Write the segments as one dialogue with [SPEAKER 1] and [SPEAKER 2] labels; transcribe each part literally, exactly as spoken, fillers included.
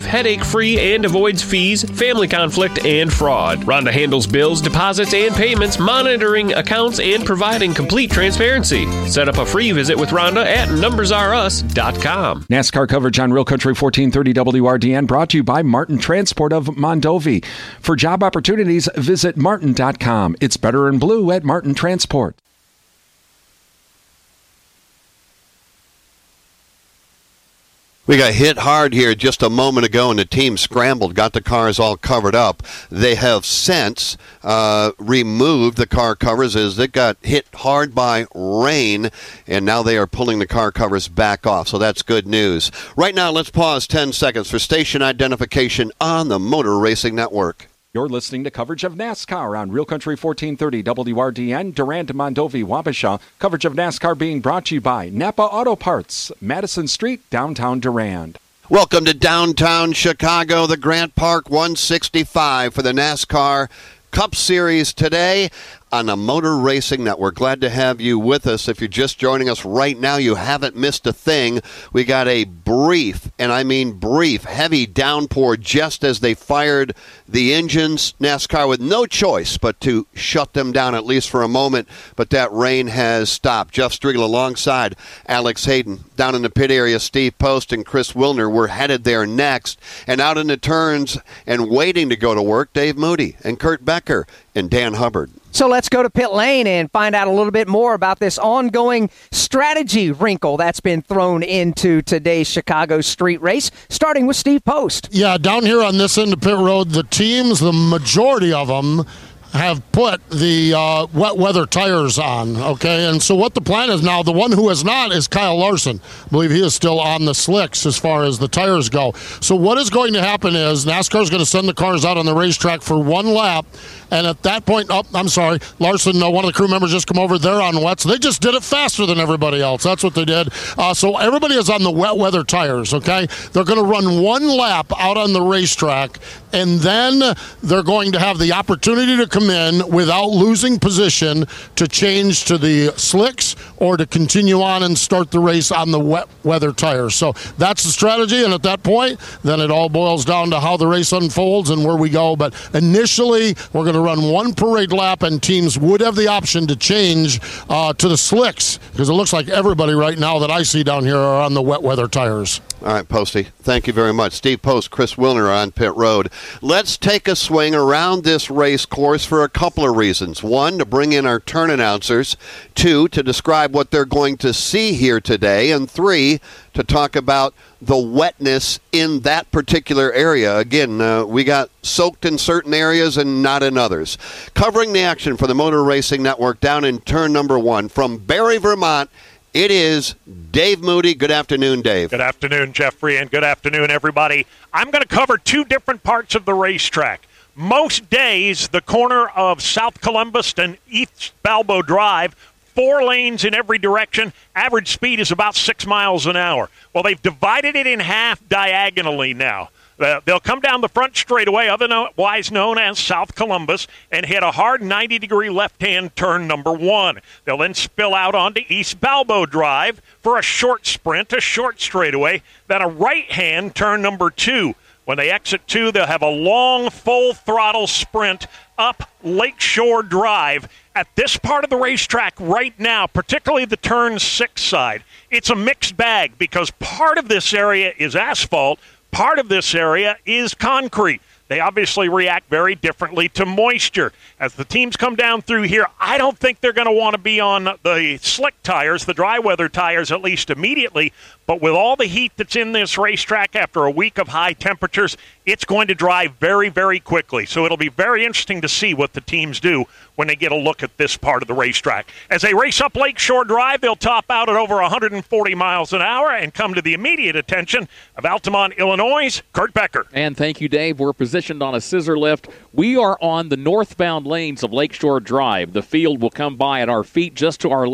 [SPEAKER 1] headache-free, and avoids fees, family conflict, and fraud. Rhonda handles bills, deposits, and payments, monitoring accounts, and providing complete transparency. Set up a free visit with Rhonda at numbers are us dot com.
[SPEAKER 2] NASCAR coverage on Real Country fourteen thirty W R D N brought to you by Martin Transport of Mondovi. For job opportunities, visit martin dot com. It's better in blue at Martin Transport.
[SPEAKER 3] We got hit hard here just a moment ago, and the team scrambled, got the cars all covered up. They have since uh, removed the car covers as they got hit hard by rain, and now they are pulling the car covers back off, so that's good news. Right now, let's pause ten seconds for station identification on the Motor Racing Network.
[SPEAKER 2] You're listening to coverage of NASCAR on Real Country fourteen thirty W R D N, Durand, Mondovi, Wabasha. Coverage of NASCAR being brought to you by Napa Auto Parts, Madison Street, downtown Durand.
[SPEAKER 3] Welcome to downtown Chicago, the Grant Park one sixty-five for the NASCAR Cup Series today on the Motor Racing Network. Glad to have you with us. If you're just joining us right now, you haven't missed a thing. We got a brief, and I mean brief, heavy downpour just as they fired the engines. NASCAR with no choice but to shut them down at least for a moment, but that rain has stopped. Jeff Striegel alongside Alex Hayden. Down in the pit area, Steve Post and Chris Wilner were headed there next. And out in the turns and waiting to go to work, Dave Moody and Kurt Becker and Dan Hubbard.
[SPEAKER 4] So let's go to pit lane and find out a little bit more about this ongoing strategy wrinkle that's been thrown into today's Chicago street race, starting with Steve Post.
[SPEAKER 5] Yeah, down here on this end of pit road, the teams, the majority of them, have put the uh, wet weather tires on, okay? And so what the plan is now, the one who has not is Kyle Larson. I believe he is still on the slicks as far as the tires go. So what is going to happen is NASCAR is going to send the cars out on the racetrack for one lap, and at that point, oh, I'm sorry, Larson, uh, one of the crew members just come over, they're on wet, so they just did it faster than everybody else. That's what they did. Uh, so everybody is on the wet weather tires, okay? They're going to run one lap out on the racetrack, and then they're going to have the opportunity to come in without losing position to change to the slicks or to continue on and start the race on the wet weather tires. So that's the strategy, and at that point, then it all boils down to how the race unfolds and where we go. But initially, we're going to run one parade lap, and teams would have the option to change uh, to the slicks, because it looks like everybody right now that I see down here are on the wet weather tires.
[SPEAKER 3] All right, Posty, thank you very much. Steve Post, Chris Wilner on pit road. Let's take a swing around this race course for a couple of reasons. One, to bring in our turn announcers. Two, to describe what they're going to see here today. And three, to talk about the wetness in that particular area. Again, uh, we got soaked in certain areas and not in others. Covering the action for the Motor Racing Network down in turn number one from Barre, Vermont, it is Dave Moody. Good afternoon, Dave.
[SPEAKER 6] Good afternoon, Jeffrey, and good afternoon, everybody. I'm going to cover two different parts of the racetrack. Most days, the corner of South Columbus and East Balbo Drive, four lanes in every direction, average speed is about six miles an hour. Well, they've divided it in half diagonally now. Uh, they'll come down the front straightaway, otherwise known as South Columbus, and hit a hard ninety-degree left-hand turn number one. They'll then spill out onto East Balbo Drive for a short sprint, a short straightaway, then a right-hand turn number two. When they exit two, they'll have a long, full-throttle sprint up Lakeshore Drive. At this part of the racetrack right now, particularly the turn six side, it's a mixed bag because part of this area is asphalt, part of this area is concrete. They obviously react very differently to moisture. As the teams come down through here, I don't think they're going to want to be on the slick tires, the dry weather tires, at least immediately. But with all the heat that's in this racetrack after a week of high temperatures, it's going to dry very, very quickly. So it'll be very interesting to see what the teams do when they get a look at this part of the racetrack. As they race up Lakeshore Drive, they'll top out at over one hundred forty miles an hour and come to the immediate attention of Altamont, Illinois' Kurt Becker.
[SPEAKER 7] And thank you, Dave. We're positioned on a scissor lift. We are on the northbound lanes of Lakeshore Drive. The field will come by at our feet just to our left.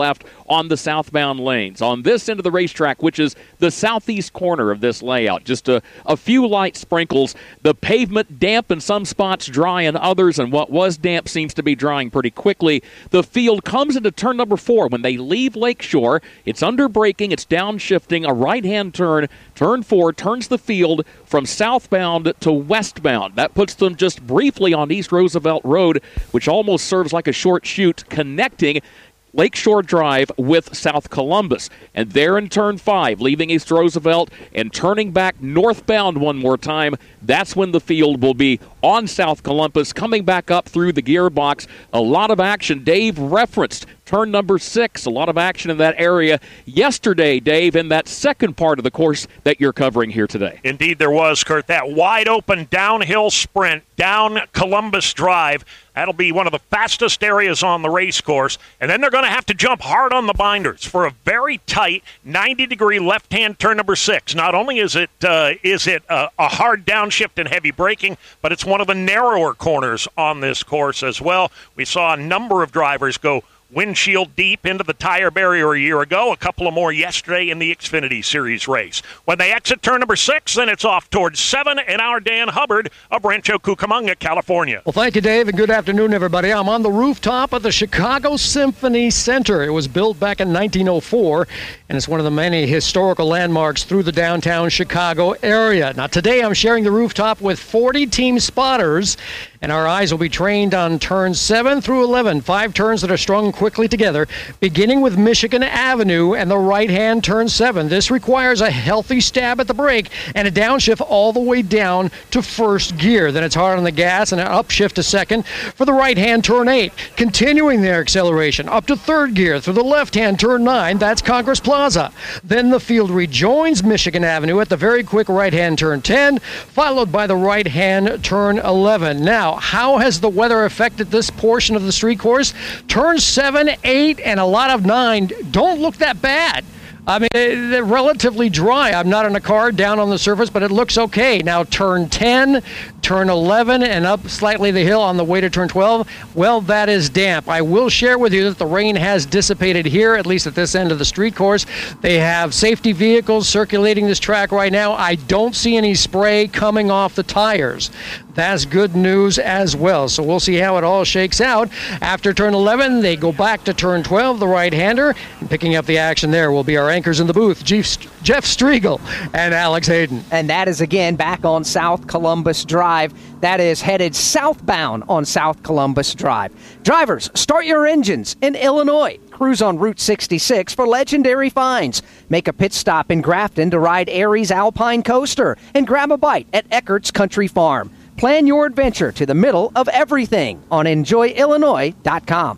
[SPEAKER 7] on the southbound lanes. On this end of the racetrack, which is the southeast corner of this layout, just a, a few light sprinkles. The pavement damp in some spots, dry in others, and what was damp seems to be drying pretty quickly. The field comes into turn number four. When they leave Lakeshore, it's under braking, it's downshifting, a right-hand turn. Turn four turns the field from southbound to westbound. That puts them just briefly on East Roosevelt Road, which almost serves like a short chute connecting Lakeshore Drive with South Columbus. And there in turn five, leaving East Roosevelt and turning back northbound one more time, that's when the field will be on South Columbus, coming back up through the gearbox. A lot of action. Dave referenced turn number six. A lot of action in that area yesterday, Dave, in that second part of the course that you're covering here today.
[SPEAKER 6] Indeed there was, Kurt. That wide-open downhill sprint down Columbus Drive. That'll be one of the fastest areas on the race course. And then they're going to have to jump hard on the binders for a very tight ninety-degree left-hand turn number six. Not only is it uh, is it a, a hard downshift and heavy braking, but it's one of the narrower corners on this course as well. We saw a number of drivers go windshield deep into the tire barrier a year ago, a couple of more yesterday in the Xfinity Series race. When they exit turn number six, then it's off towards seven, and our Dan Hubbard of Rancho Cucamonga, California.
[SPEAKER 8] Well, thank you, Dave, and good afternoon, everybody. I'm on the rooftop of the Chicago Symphony Center. It was built back in nineteen oh four, and it's one of the many historical landmarks through the downtown Chicago area. Now, today I'm sharing the rooftop with forty team spotters, and our eyes will be trained on turns seven through eleven, five turns that are strung quickly together, beginning with Michigan Avenue and the right-hand turn seven. This requires a healthy stab at the brake and a downshift all the way down to first gear. Then it's hard on the gas and an upshift to second for the right-hand turn eight. Continuing their acceleration up to third gear through the left-hand turn nine. That's Congress Plaza. Then the field rejoins Michigan Avenue at the very quick right-hand turn ten, followed by the right-hand turn eleven. Now, how has the weather affected this portion of the street course? Turn seven, eight, and a lot of nine don't look that bad. I mean, they're relatively dry. I'm not in a car down on the surface, but it looks okay. Now, turn ten, turn eleven, and up slightly the hill on the way to turn twelve, well, that is damp. I will share with you that the rain has dissipated here, at least at this end of the street course. They have safety vehicles circulating this track right now. I don't see any spray coming off the tires. That's good news as well. So we'll see how it all shakes out. After turn eleven, they go back to turn twelve, the right-hander. And picking up the action there will be our anchors in the booth, Jeff, Jeff Striegel and Alex Hayden.
[SPEAKER 4] And that is, again, back on South Columbus Drive. That is headed southbound on South Columbus Drive. Drivers, start your engines in Illinois. Cruise on Route sixty-six for legendary finds. Make a pit stop in Grafton to ride Aries Alpine Coaster and grab a bite at Eckert's Country Farm. Plan your adventure to the middle of everything on enjoy illinois dot com.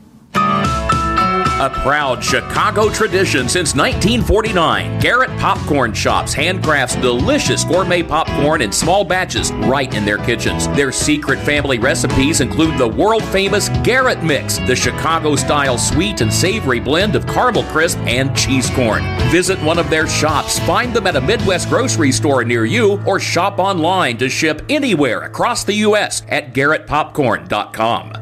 [SPEAKER 9] A proud Chicago tradition since nineteen forty-nine, Garrett Popcorn Shops handcrafts delicious gourmet popcorn in small batches right in their kitchens. Their secret family recipes include the world-famous Garrett Mix, the Chicago-style sweet and savory blend of caramel crisp and cheese corn. Visit one of their shops, find them at a Midwest grocery store near you, or shop online to ship anywhere across the U S at garrett popcorn dot com.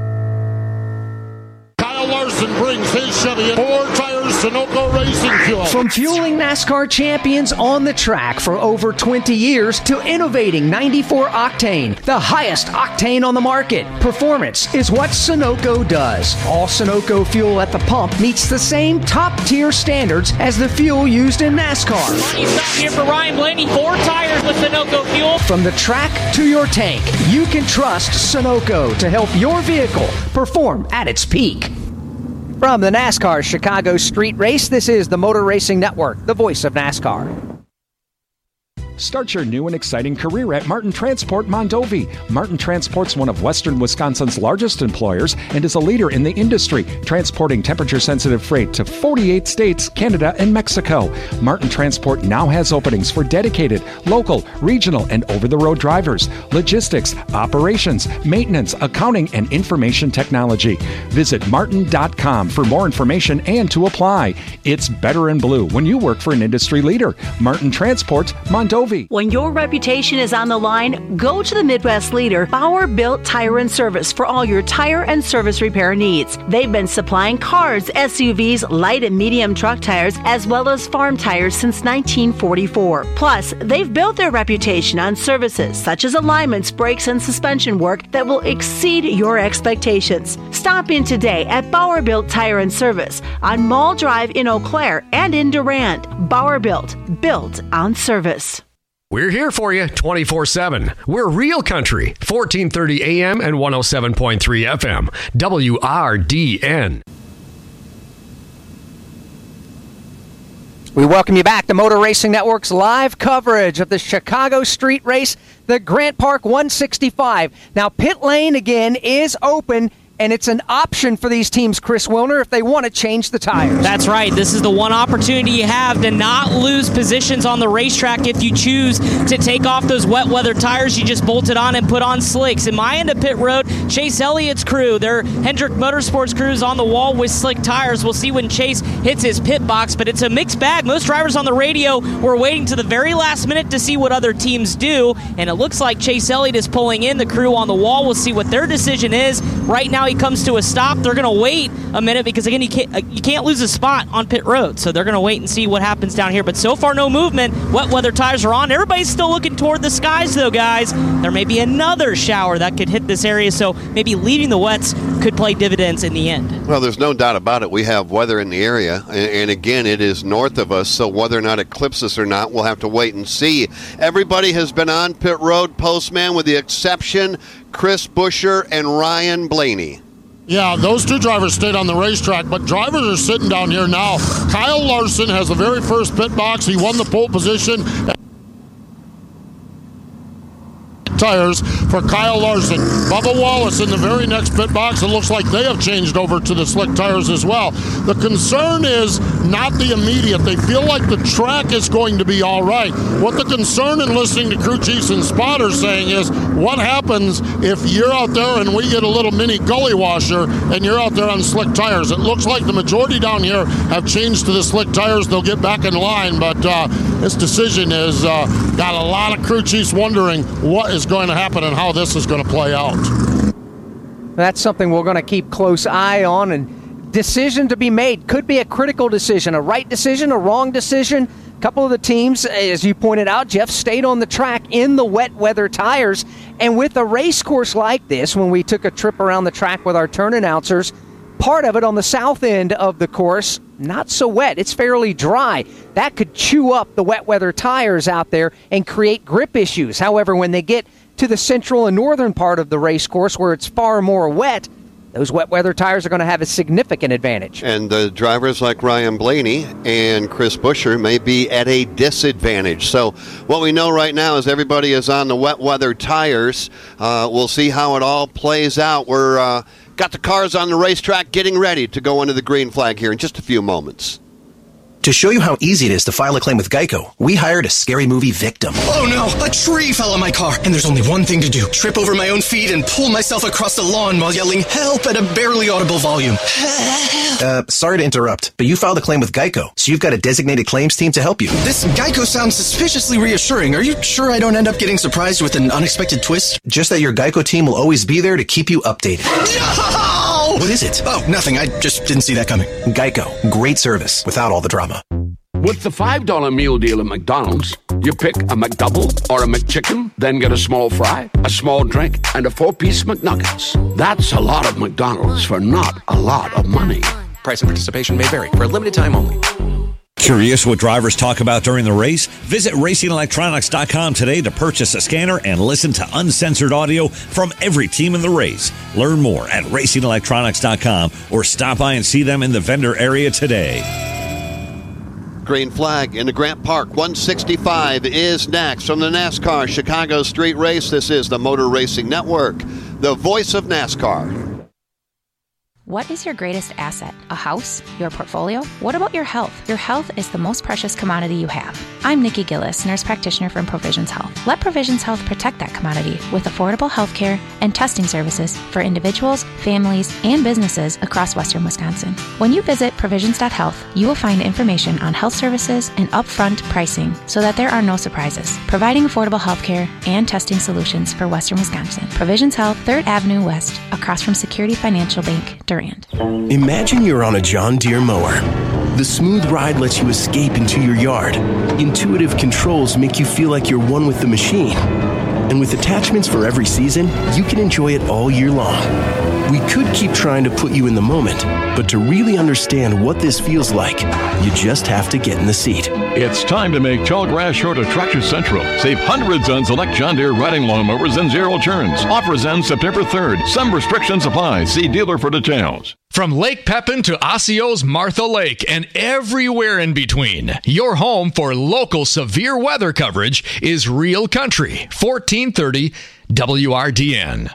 [SPEAKER 5] Larson brings his Chevy in. Four tires, Sunoco Racing Fuel.
[SPEAKER 4] From fueling NASCAR champions on the track for over twenty years to innovating ninety-four octane, the highest octane on the market, performance is what Sunoco does. All Sunoco fuel at the pump meets the same top-tier standards as the fuel used in NASCAR.
[SPEAKER 10] Money stop here for Ryan Blaney. Four tires with Sunoco fuel.
[SPEAKER 4] From the track to your tank, you can trust Sunoco to help your vehicle perform at its peak. From the NASCAR Chicago Street Race, this is the Motor Racing Network, the voice of NASCAR.
[SPEAKER 2] Start your new and exciting career at Martin Transport Mondovi. Martin Transport's one of Western Wisconsin's largest employers and is a leader in the industry, transporting temperature-sensitive freight to forty-eight states, Canada, and Mexico. Martin Transport now has openings for dedicated, local, regional, and over-the-road drivers, logistics, operations, maintenance, accounting, and information technology. Visit martin dot com for more information and to apply. It's better in blue when you work for an industry leader. Martin Transport Mondovi. Mondovi.
[SPEAKER 11] When your reputation is on the line, go to the Midwest leader, Bauer Built Tire and Service, for all your tire and service repair needs. They've been supplying cars, S U Vs, light and medium truck tires, as well as farm tires since nineteen forty-four. Plus, they've built their reputation on services such as alignments, brakes, and suspension work that will exceed your expectations. Stop in today at Bauer Built Tire and Service on Mall Drive in Eau Claire and in Durand. Bauer Built, built on service.
[SPEAKER 12] We're here for you twenty-four seven. We're Real Country, fourteen thirty A M and one oh seven point three F M, W R D N.
[SPEAKER 4] We welcome you back to Motor Racing Network's live coverage of the Chicago Street Race, the Grant Park one sixty-five. Now, pit lane, again, is open, and it's an option for these teams, Chris Wilner, if they want to change the tires.
[SPEAKER 10] That's right. This is the one opportunity you have to not lose positions on the racetrack if you choose to take off those wet weather tires you just bolted on and put on slicks. In my end of pit road, Chase Elliott's crew, their Hendrick Motorsports crew, is on the wall with slick tires. We'll see when Chase hits his pit box, but it's a mixed bag. Most drivers on the radio were waiting to the very last minute to see what other teams do, and it looks like Chase Elliott is pulling in. The crew on the wall will see what their decision is. Right now, he comes to a stop. They're going to wait a minute because, again, you can't, you can't lose a spot on pit road. So they're going to wait and see what happens down here. But so far, no movement. Wet weather tires are on. Everybody's still looking toward the skies, though, guys. There may be another shower that could hit this area, so maybe leaving the wets could play dividends in the end.
[SPEAKER 3] Well, there's no doubt about it. We have weather in the area, and, and again, it is north of us, so whether or not it clips us or not, we'll have to wait and see. Everybody has been on pit road, Postman, with the exception Chris Buescher and Ryan Blaney.
[SPEAKER 5] Yeah, those two drivers stayed on the racetrack, but drivers are sitting down here now. Kyle Larson has the very first pit box. He won the pole position. Tires for Kyle Larson. Bubba Wallace in the very next pit box. It looks like they have changed over to the slick tires as well. The concern is not the immediate. They feel like the track is going to be all right. What the concern in listening to crew chiefs and spotters saying is, what happens if you're out there and we get a little mini gully washer and you're out there on slick tires? It looks like the majority down here have changed to the slick tires. They'll get back in line, but uh, this decision has uh, got a lot of crew chiefs wondering what is going to happen and how this is going to play out.
[SPEAKER 4] That's something we're going to keep close eye on, and decision to be made. Could be a critical decision, a right decision, a wrong decision. A couple of the teams, as you pointed out, Jeff, stayed on the track in the wet weather tires. And with a race course like this, when we took a trip around the track with our turn announcers, part of it on the south end of the course, not so wet. It's fairly dry. That could chew up the wet weather tires out there and create grip issues. However, when they get to the central and northern part of the race course where it's far more wet, those wet weather tires are going to have a significant advantage.
[SPEAKER 3] And the drivers like Ryan Blaney and Chris Buescher may be at a disadvantage. So what we know right now is everybody is on the wet weather tires. Uh, we'll see how it all plays out. We're uh, got the cars on the racetrack getting ready to go under the green flag here in just a few moments.
[SPEAKER 13] To show you how easy it is to file a claim with Geico, we hired a scary movie victim.
[SPEAKER 14] Oh no, a tree fell on my car, and there's only one thing to do. Trip over my own feet and pull myself across the lawn while yelling help at a barely audible volume.
[SPEAKER 13] uh, sorry to interrupt, but you filed a claim with Geico, so you've got a designated claims team to help you.
[SPEAKER 14] This Geico sounds suspiciously reassuring. Are you sure I don't end up getting surprised with an unexpected twist?
[SPEAKER 13] Just that your Geico team will always be there to keep you updated.
[SPEAKER 14] No!
[SPEAKER 13] What is it?
[SPEAKER 14] Oh, nothing. I just didn't see that coming.
[SPEAKER 13] Geico. Great service without all the drama.
[SPEAKER 15] With the five dollar meal deal at McDonald's, you pick a McDouble or a McChicken, then get a small fry, a small drink, and a four-piece McNuggets. That's a lot of McDonald's for not a lot of money.
[SPEAKER 13] Price and participation may vary. For a limited time only.
[SPEAKER 16] Curious what drivers talk about during the race? Visit racing electronics dot com today to purchase a scanner and listen to uncensored audio from every team in the race. Learn more at racing electronics dot com or stop by and see them in the vendor area today.
[SPEAKER 3] Green flag in the Grant Park one sixty-five is next from the NASCAR Chicago Street Race. This is the Motor Racing Network, the voice of NASCAR.
[SPEAKER 17] What is your greatest asset? A house? Your portfolio? What about your health? Your health is the most precious commodity you have. I'm Nikki Gillis, nurse practitioner from Provisions Health. Let Provisions Health protect that commodity with affordable health care and testing services for individuals, families, and businesses across western Wisconsin. When you visit provisions dot health, you will find information on health services and upfront pricing so that there are no surprises. Providing affordable health care and testing solutions for western Wisconsin. Provisions Health, third Avenue West, across from Security Financial Bank, Durand.
[SPEAKER 18] Imagine you're on a John Deere mower. The smooth ride lets you escape into your yard. Intuitive controls make you feel like you're one with the machine. And with attachments for every season, you can enjoy it all year long. We could keep trying to put you in the moment, but to really understand what this feels like, you just have to get in the seat.
[SPEAKER 19] It's time to make Tallgrass short of Tractor Central. Save hundreds on select John Deere riding lawnmowers and zero turns. Offers end September third. Some restrictions apply. See dealer for details.
[SPEAKER 20] From Lake Pepin to Osceola's Martha Lake and everywhere in between, your home for local severe weather coverage is Real Country, fourteen thirty W R D N.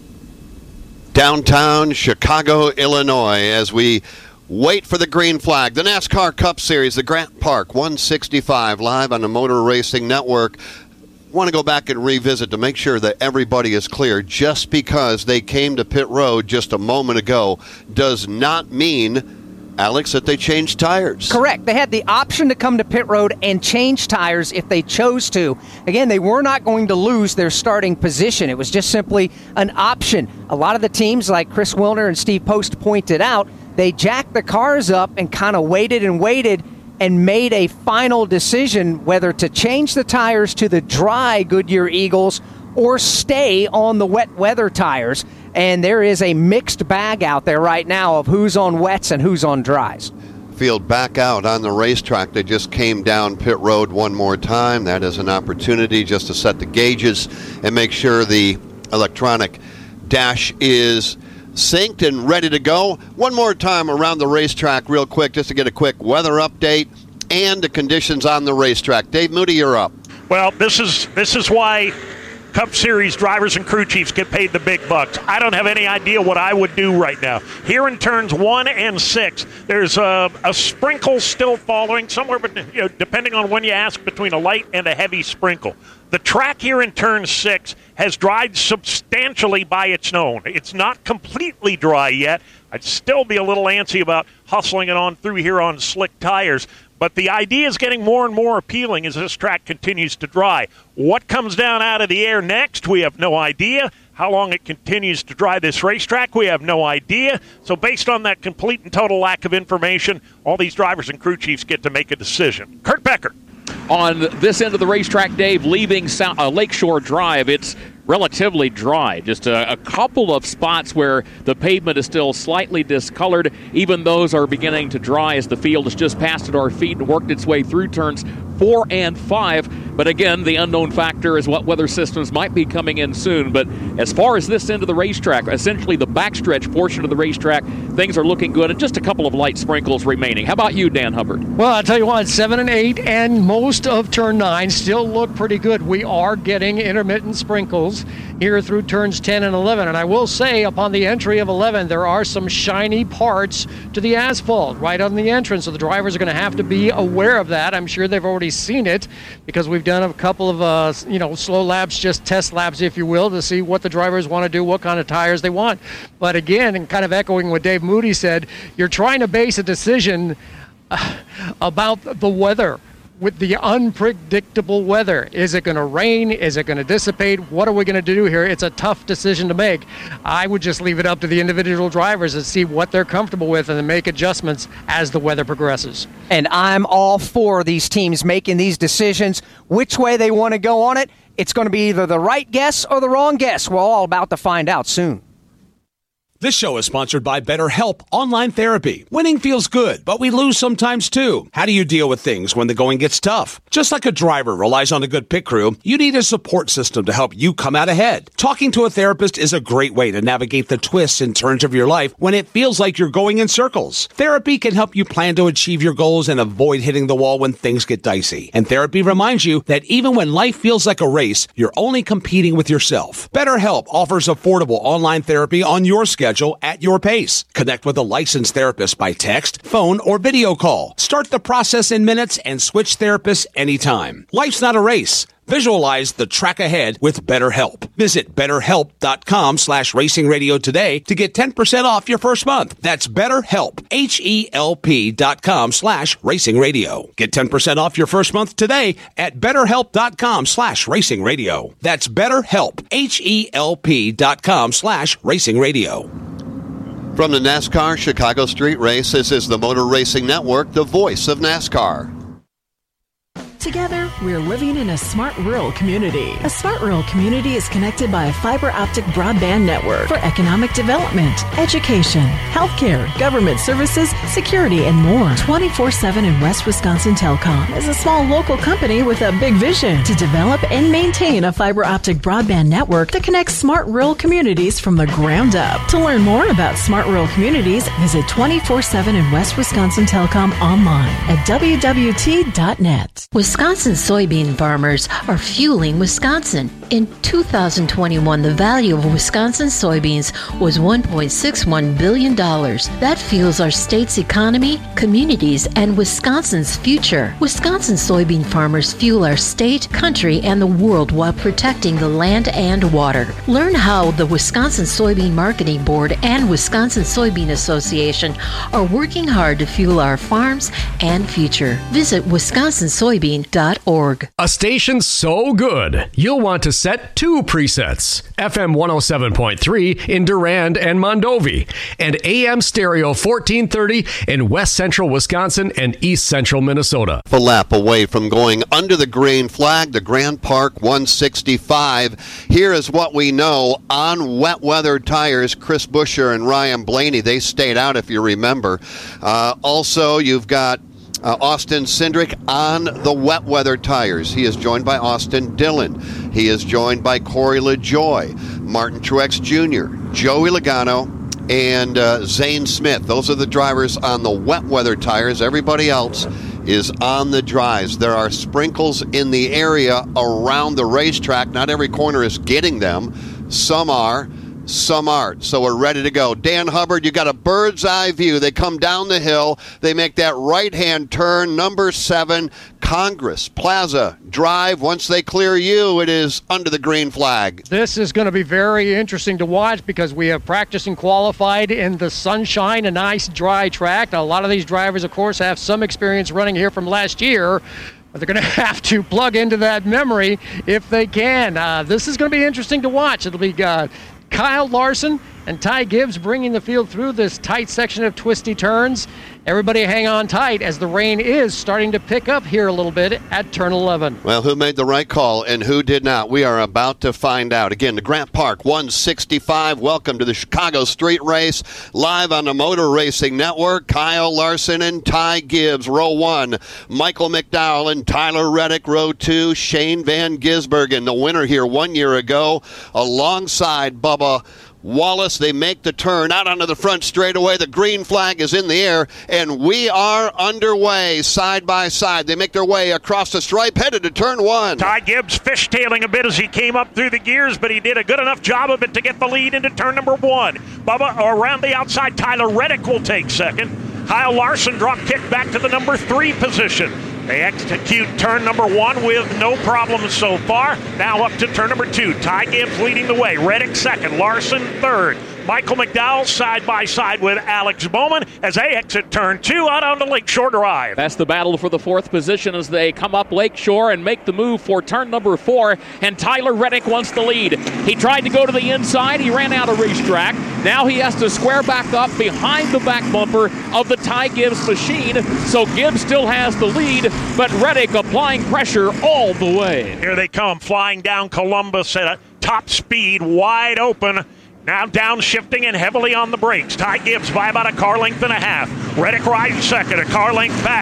[SPEAKER 3] Downtown Chicago, Illinois, as we wait for the green flag. The NASCAR Cup Series, the Grant Park one sixty-five, live on the Motor Racing Network. Want to go back and revisit to make sure that everybody is clear. Just because they came to pit road just a moment ago does not mean, Alex, that they changed tires.
[SPEAKER 4] Correct. They had the option to come to pit road and change tires if they chose to. Again, they were not going to lose their starting position. It was just simply an option. A lot of the teams, like Chris Wilner and Steve Post pointed out, they jacked the cars up and kind of waited and waited and made a final decision whether to change the tires to the dry Goodyear Eagles or stay on the wet weather tires. And there is a mixed bag out there right now of who's on wets and who's on dries.
[SPEAKER 3] Field back out on the racetrack. They just came down pit road one more time. That is an opportunity just to set the gauges and make sure the electronic dash is synced and ready to go. One more time around the racetrack real quick just to get a quick weather update and the conditions on the racetrack. Dave Moody, you're up.
[SPEAKER 6] Well, this is this is why Cup Series drivers and crew chiefs get paid the big bucks. I don't have any idea what I would do right now. Here in turns one and six, there's a, a sprinkle still falling somewhere, but you know, depending on when you ask, between a light and a heavy sprinkle. The track here in turn six has dried substantially by its own. It's not completely dry yet. I'd still be a little antsy about hustling it on through here on slick tires. But the idea is getting more and more appealing as this track continues to dry. What comes down out of the air next, we have no idea. How long it continues to dry this racetrack, we have no idea. So based on that complete and total lack of information, all these drivers and crew chiefs get to make a decision. Kurt Becker.
[SPEAKER 7] On this end of the racetrack, Dave, leaving South, uh, Lakeshore Drive, it's relatively dry. Just a, a couple of spots where the pavement is still slightly discolored. Even those are beginning to dry as the field has just passed at our feet and worked its way through turns four and five. But again, the unknown factor is what weather systems might be coming in soon. But as far as this end of the racetrack, essentially the backstretch portion of the racetrack, things are looking good and just a couple of light sprinkles remaining. How about you, Dan Hubbard?
[SPEAKER 8] Well, I'll tell you what, seven and eight and most of turn nine still look pretty good. We are getting intermittent sprinkles here through turns ten and eleven. And I will say, upon the entry of eleven, there are some shiny parts to the asphalt right on the entrance. So the drivers are going to have to be aware of that. I'm sure they've already seen it because we've done a couple of, uh, you know, slow laps, just test laps, if you will, to see what the drivers want to do, what kind of tires they want. But again, and kind of echoing what Dave Moody said, you're trying to base a decision uh, about the weather. With the unpredictable weather. Is it going to rain? Is it going to dissipate? What are we going to do here? It's a tough decision to make. I would just leave it up to the individual drivers and see what they're comfortable with and then make adjustments as the weather progresses.
[SPEAKER 4] And I'm all for these teams making these decisions, which way they want to go on it. It's going to be either the right guess or the wrong guess. We're all about to find out soon.
[SPEAKER 21] This show is sponsored by BetterHelp Online Therapy. Winning feels good, but we lose sometimes too. How do you deal with things when the going gets tough? Just like a driver relies on a good pit crew, you need a support system to help you come out ahead. Talking to a therapist is a great way to navigate the twists and turns of your life when it feels like you're going in circles. Therapy can help you plan to achieve your goals and avoid hitting the wall when things get dicey. And therapy reminds you that even when life feels like a race, you're only competing with yourself. BetterHelp offers affordable online therapy on your schedule schedule at your pace. Connect with a licensed therapist by text, phone, or video call. Start the process in minutes and switch therapists anytime. Life's not a race. Visualize the track ahead with BetterHelp. Visit betterhelp.com slash racing radio today to get ten percent off your first month. That's BetterHelp, H-E-L-P dot com slash racing radio. Get ten percent off your first month today at betterhelp.com slash racing radio. That's BetterHelp, H-E-L-P dot com slash racing radio.
[SPEAKER 3] From the NASCAR Chicago Street Race, this is the Motor Racing Network, the voice of NASCAR.
[SPEAKER 1] Together, we're living in a smart rural community. A smart rural community is connected by a fiber optic broadband network for economic development, education, healthcare, government services, security, and more. twenty-four seven in West Wisconsin Telecom is a small local company with a big vision to develop and maintain a fiber optic broadband network that connects smart rural communities from the ground up. To learn more about smart rural communities, visit twenty-four seven in West Wisconsin Telecom online at w w t dot net.
[SPEAKER 22] Wisconsin soybean farmers are fueling Wisconsin. In two thousand twenty-one, the value of Wisconsin soybeans was one point six one billion dollars. That fuels our state's economy, communities, and Wisconsin's future. Wisconsin soybean farmers fuel our state, country, and the world while protecting the land and water. Learn how the Wisconsin Soybean Marketing Board and Wisconsin Soybean Association are working hard to fuel our farms and future. Visit wisconsin soybean dot org.
[SPEAKER 12] A station so good, you'll want to set two presets. F M one oh seven point three in Durand and Mondovi, and A M stereo fourteen thirty in West Central Wisconsin and East Central Minnesota.
[SPEAKER 3] A lap away from going under the green flag, the Grand Park one sixty-five. Here is what we know on wet weather tires. Chris Buescher and Ryan Blaney, they stayed out if you remember. Uh, also, you've got Uh, Austin Cindric on the wet weather tires. He is joined by Austin Dillon. He is joined by Corey LaJoie, Martin Truex Junior, Joey Logano, and uh, Zane Smith. Those are the drivers on the wet weather tires. Everybody else is on the dries. There are sprinkles in the area around the racetrack. Not every corner is getting them. Some are. Some aren't. So we're ready to go. Dan Hubbard, you got a bird's eye view. They come down the hill. They make that right-hand turn, number seven, Congress Plaza Drive. Once they clear you, it is under the green flag.
[SPEAKER 8] This is going to be very interesting to watch because we have practiced and qualified in the sunshine, a nice dry track. Now, a lot of these drivers, of course, have some experience running here from last year, but they're going to have to plug into that memory if they can. Uh, this is going to be interesting to watch. It'll be uh, Kyle Larson and Ty Gibbs bringing the field through this tight section of twisty turns. Everybody hang on tight as the rain is starting to pick up here a little bit at turn eleven.
[SPEAKER 3] Well, who made the right call and who did not? We are about to find out. Again, the Grant Park one sixty-five. Welcome to the Chicago Street Race, live on the Motor Racing Network. Kyle Larson and Ty Gibbs, row one. Michael McDowell and Tyler Reddick, row two. Shane Van Gisbergen, the winner here one year ago, alongside Bubba Wallace. They make the turn out onto the front straightaway. The green flag is in the air, and we are underway side by side. They make their way across the stripe, headed to turn one.
[SPEAKER 6] Ty Gibbs fishtailing a bit as he came up through the gears, but he did a good enough job of it to get the lead into turn number one. Bubba around the outside. Tyler Reddick will take second. Kyle Larson drop kick back to the number three position. They execute turn number one with no problems so far. Now up to turn number two. Ty Gibbs leading the way. Reddick second. Larson third. Michael McDowell side by side with Alex Bowman as they exit turn two out onto Lakeshore Drive.
[SPEAKER 7] That's the battle for the fourth position as they come up Lakeshore and make the move for turn number four. And Tyler Reddick wants the lead. He tried to go to the inside. He ran out of racetrack. Now he has to square back up behind the back bumper of the Ty Gibbs machine. So Gibbs still has the lead, but Reddick applying pressure all the way.
[SPEAKER 6] Here they come, flying down Columbus at a top speed, wide open. Now downshifting and heavily on the brakes. Ty Gibbs by about a car length and a half. Reddick rides second, a car length back.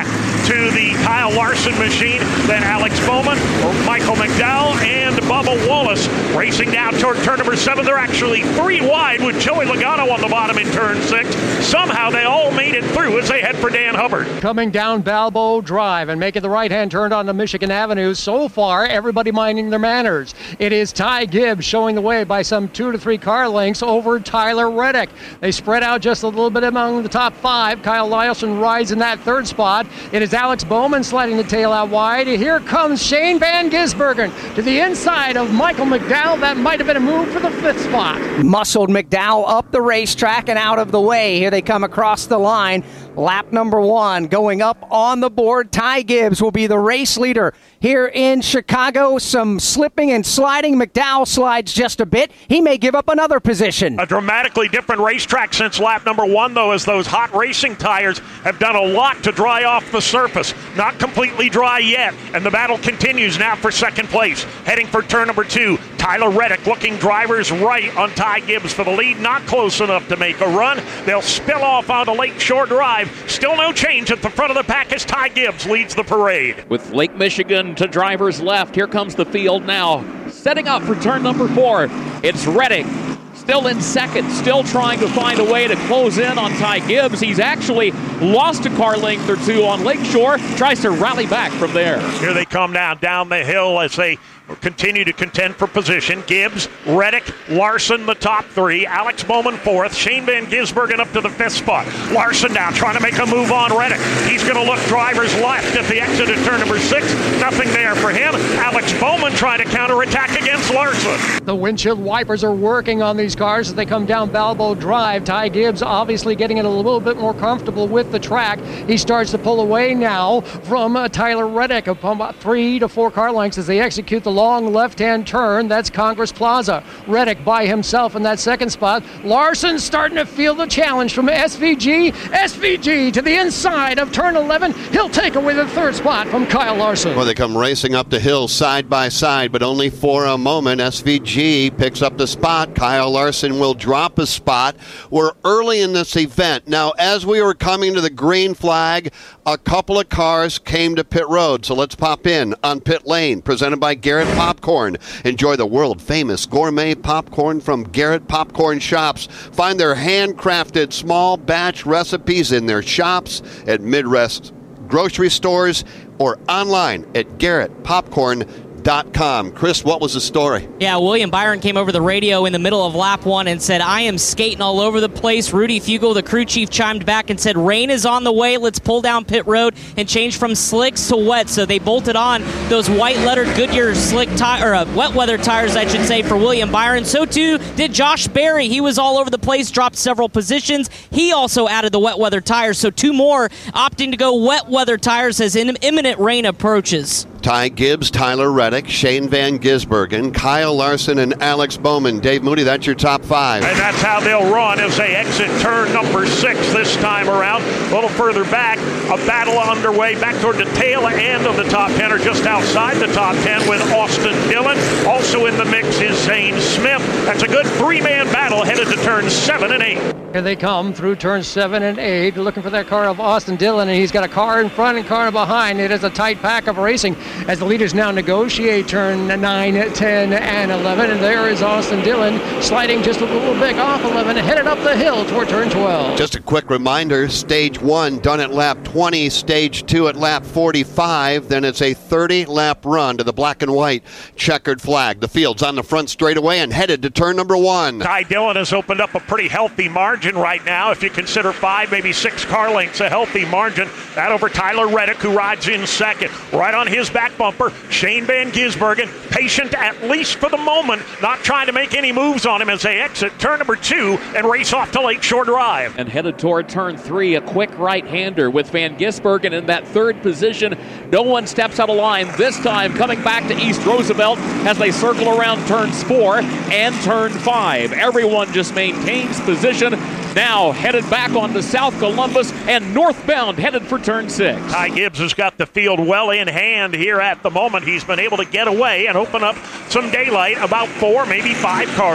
[SPEAKER 6] to the Kyle Larson machine, then Alex Bowman, Michael McDowell, and Bubba Wallace racing down toward turn number seven. They're actually three wide with Joey Logano on the bottom in turn six. Somehow they all made it through as they head for Dan Hubbard.
[SPEAKER 8] Coming down Balboa Drive and making the right-hand turn onto Michigan Avenue. So far, everybody minding their manners. It is Ty Gibbs showing the way by some two to three car lengths over Tyler Reddick. They spread out just a little bit among the top five. Kyle Larson rides in that third spot. It is Alex Bowman sliding the tail out wide. Here comes Shane Van Gisbergen to the inside of Michael McDowell. That might have been a move for the fifth spot.
[SPEAKER 4] Muscled McDowell up the racetrack and out of the way. Here they come across the line. Lap number one going up on the board. Ty Gibbs will be the race leader here in Chicago. Some slipping and sliding. McDowell slides just a bit. He may give up another position.
[SPEAKER 6] A dramatically different racetrack since lap number one, though, as those hot racing tires have done a lot to dry off the surface. Not completely dry yet, and the battle continues now for second place. Heading for turn number two, Tyler Reddick looking drivers right on Ty Gibbs for the lead. Not close enough to make a run. They'll spill off onto Lakeshore Drive. Still no change at the front of the pack as Ty Gibbs leads the parade.
[SPEAKER 7] With Lake Michigan to drivers left, here comes the field now. Setting up for turn number four, it's Reddick. Still in second, still trying to find a way to close in on Ty Gibbs. He's actually lost a car length or two on Lakeshore. Tries to rally back from there.
[SPEAKER 6] Here they come now down the hill as they continue to contend for position. Gibbs, Reddick, Larson the top three. Alex Bowman fourth. Shane Van Gisbergen up to the fifth spot. Larson now trying to make a move on Reddick. He's going to look drivers left at the exit of turn number six. Nothing there for him. Alex Bowman trying to counterattack against Larson.
[SPEAKER 8] The windshield wipers are working on these cars as they come down Balboa Drive. Ty Gibbs obviously getting it a little bit more comfortable with the track. He starts to pull away now from uh, Tyler Reddick upon about three to four car lengths as they execute the long left-hand turn. That's Congress Plaza. Reddick by himself in that second spot. Larson starting to feel the challenge from S V G. S V G to the inside of turn eleven. He'll take away the third spot from Kyle Larson.
[SPEAKER 3] Well, they come racing up the hill side by side, but only for a moment. S V G picks up the spot. Kyle Larson will drop a spot. We're early in this event. Now, as we were coming to the green flag, a couple of cars came to pit road. So let's pop in on pit lane, presented by Garrett Popcorn. Enjoy the world-famous gourmet popcorn from Garrett Popcorn Shops. Find their handcrafted small batch recipes in their shops at Midwest grocery stores or online at garrett popcorn dot com. Chris, what was the story?
[SPEAKER 10] Yeah, William Byron came over the radio in the middle of lap one and said, I am skating all over the place. Rudy Fugle, the crew chief, chimed back and said, rain is on the way. Let's pull down pit road and change from slicks to wet. So they bolted on those white lettered Goodyear slick tire, or uh, wet weather tires, I should say, for William Byron. So too did Josh Berry. He was all over the place, dropped several positions. He also added the wet weather tires. So two more opting to go wet weather tires as imminent rain approaches.
[SPEAKER 3] Ty Gibbs, Tyler Reddick, Shane Van Gisbergen, Kyle Larson, and Alex Bowman. Dave Moody, that's your top five.
[SPEAKER 6] And that's how they'll run as they exit turn number six this time around. A little further back, a battle underway back toward the tail end of the top ten, or just outside the top ten, with Austin Dillon. Also in the mix is Zane Smith. That's a good three-man battle headed to turns seven and eight.
[SPEAKER 8] Here they come through turns seven and eight, looking for that car of Austin Dillon, and he's got a car in front and car behind. It is a tight pack of racing as the leaders now negotiate turn nine, ten, and eleven. And there is Austin Dillon sliding just a little bit off eleven, headed up the hill toward turn twelve.
[SPEAKER 3] Just a quick reminder, stage one done at lap twenty, stage two at lap forty-five. Then it's a thirty-lap run to the black and white checkered flag. The field's on the front straightaway and headed to turn number one.
[SPEAKER 6] Ty Dillon has opened up a pretty healthy margin right now. If you consider five, maybe six car lengths, a healthy margin. That over Tyler Reddick, who rides in second. Right on his back bumper, Shane Van Gisbergen, patient at least for the moment, not trying to make any moves on him as they exit turn number two and race off to Lakeshore Drive.
[SPEAKER 7] And headed toward turn three, a quick right-hander with Van Gisbergen in that third position. No one steps out of line this time, coming back to East Roosevelt as they circle around turns four and turn five. Everyone just maintains position. Now headed back onto South Columbus and northbound, headed for turn six.
[SPEAKER 6] Ty Gibbs has got the field well in hand here at the moment. He's been able to get away and open up some daylight, about four, maybe five car lengths.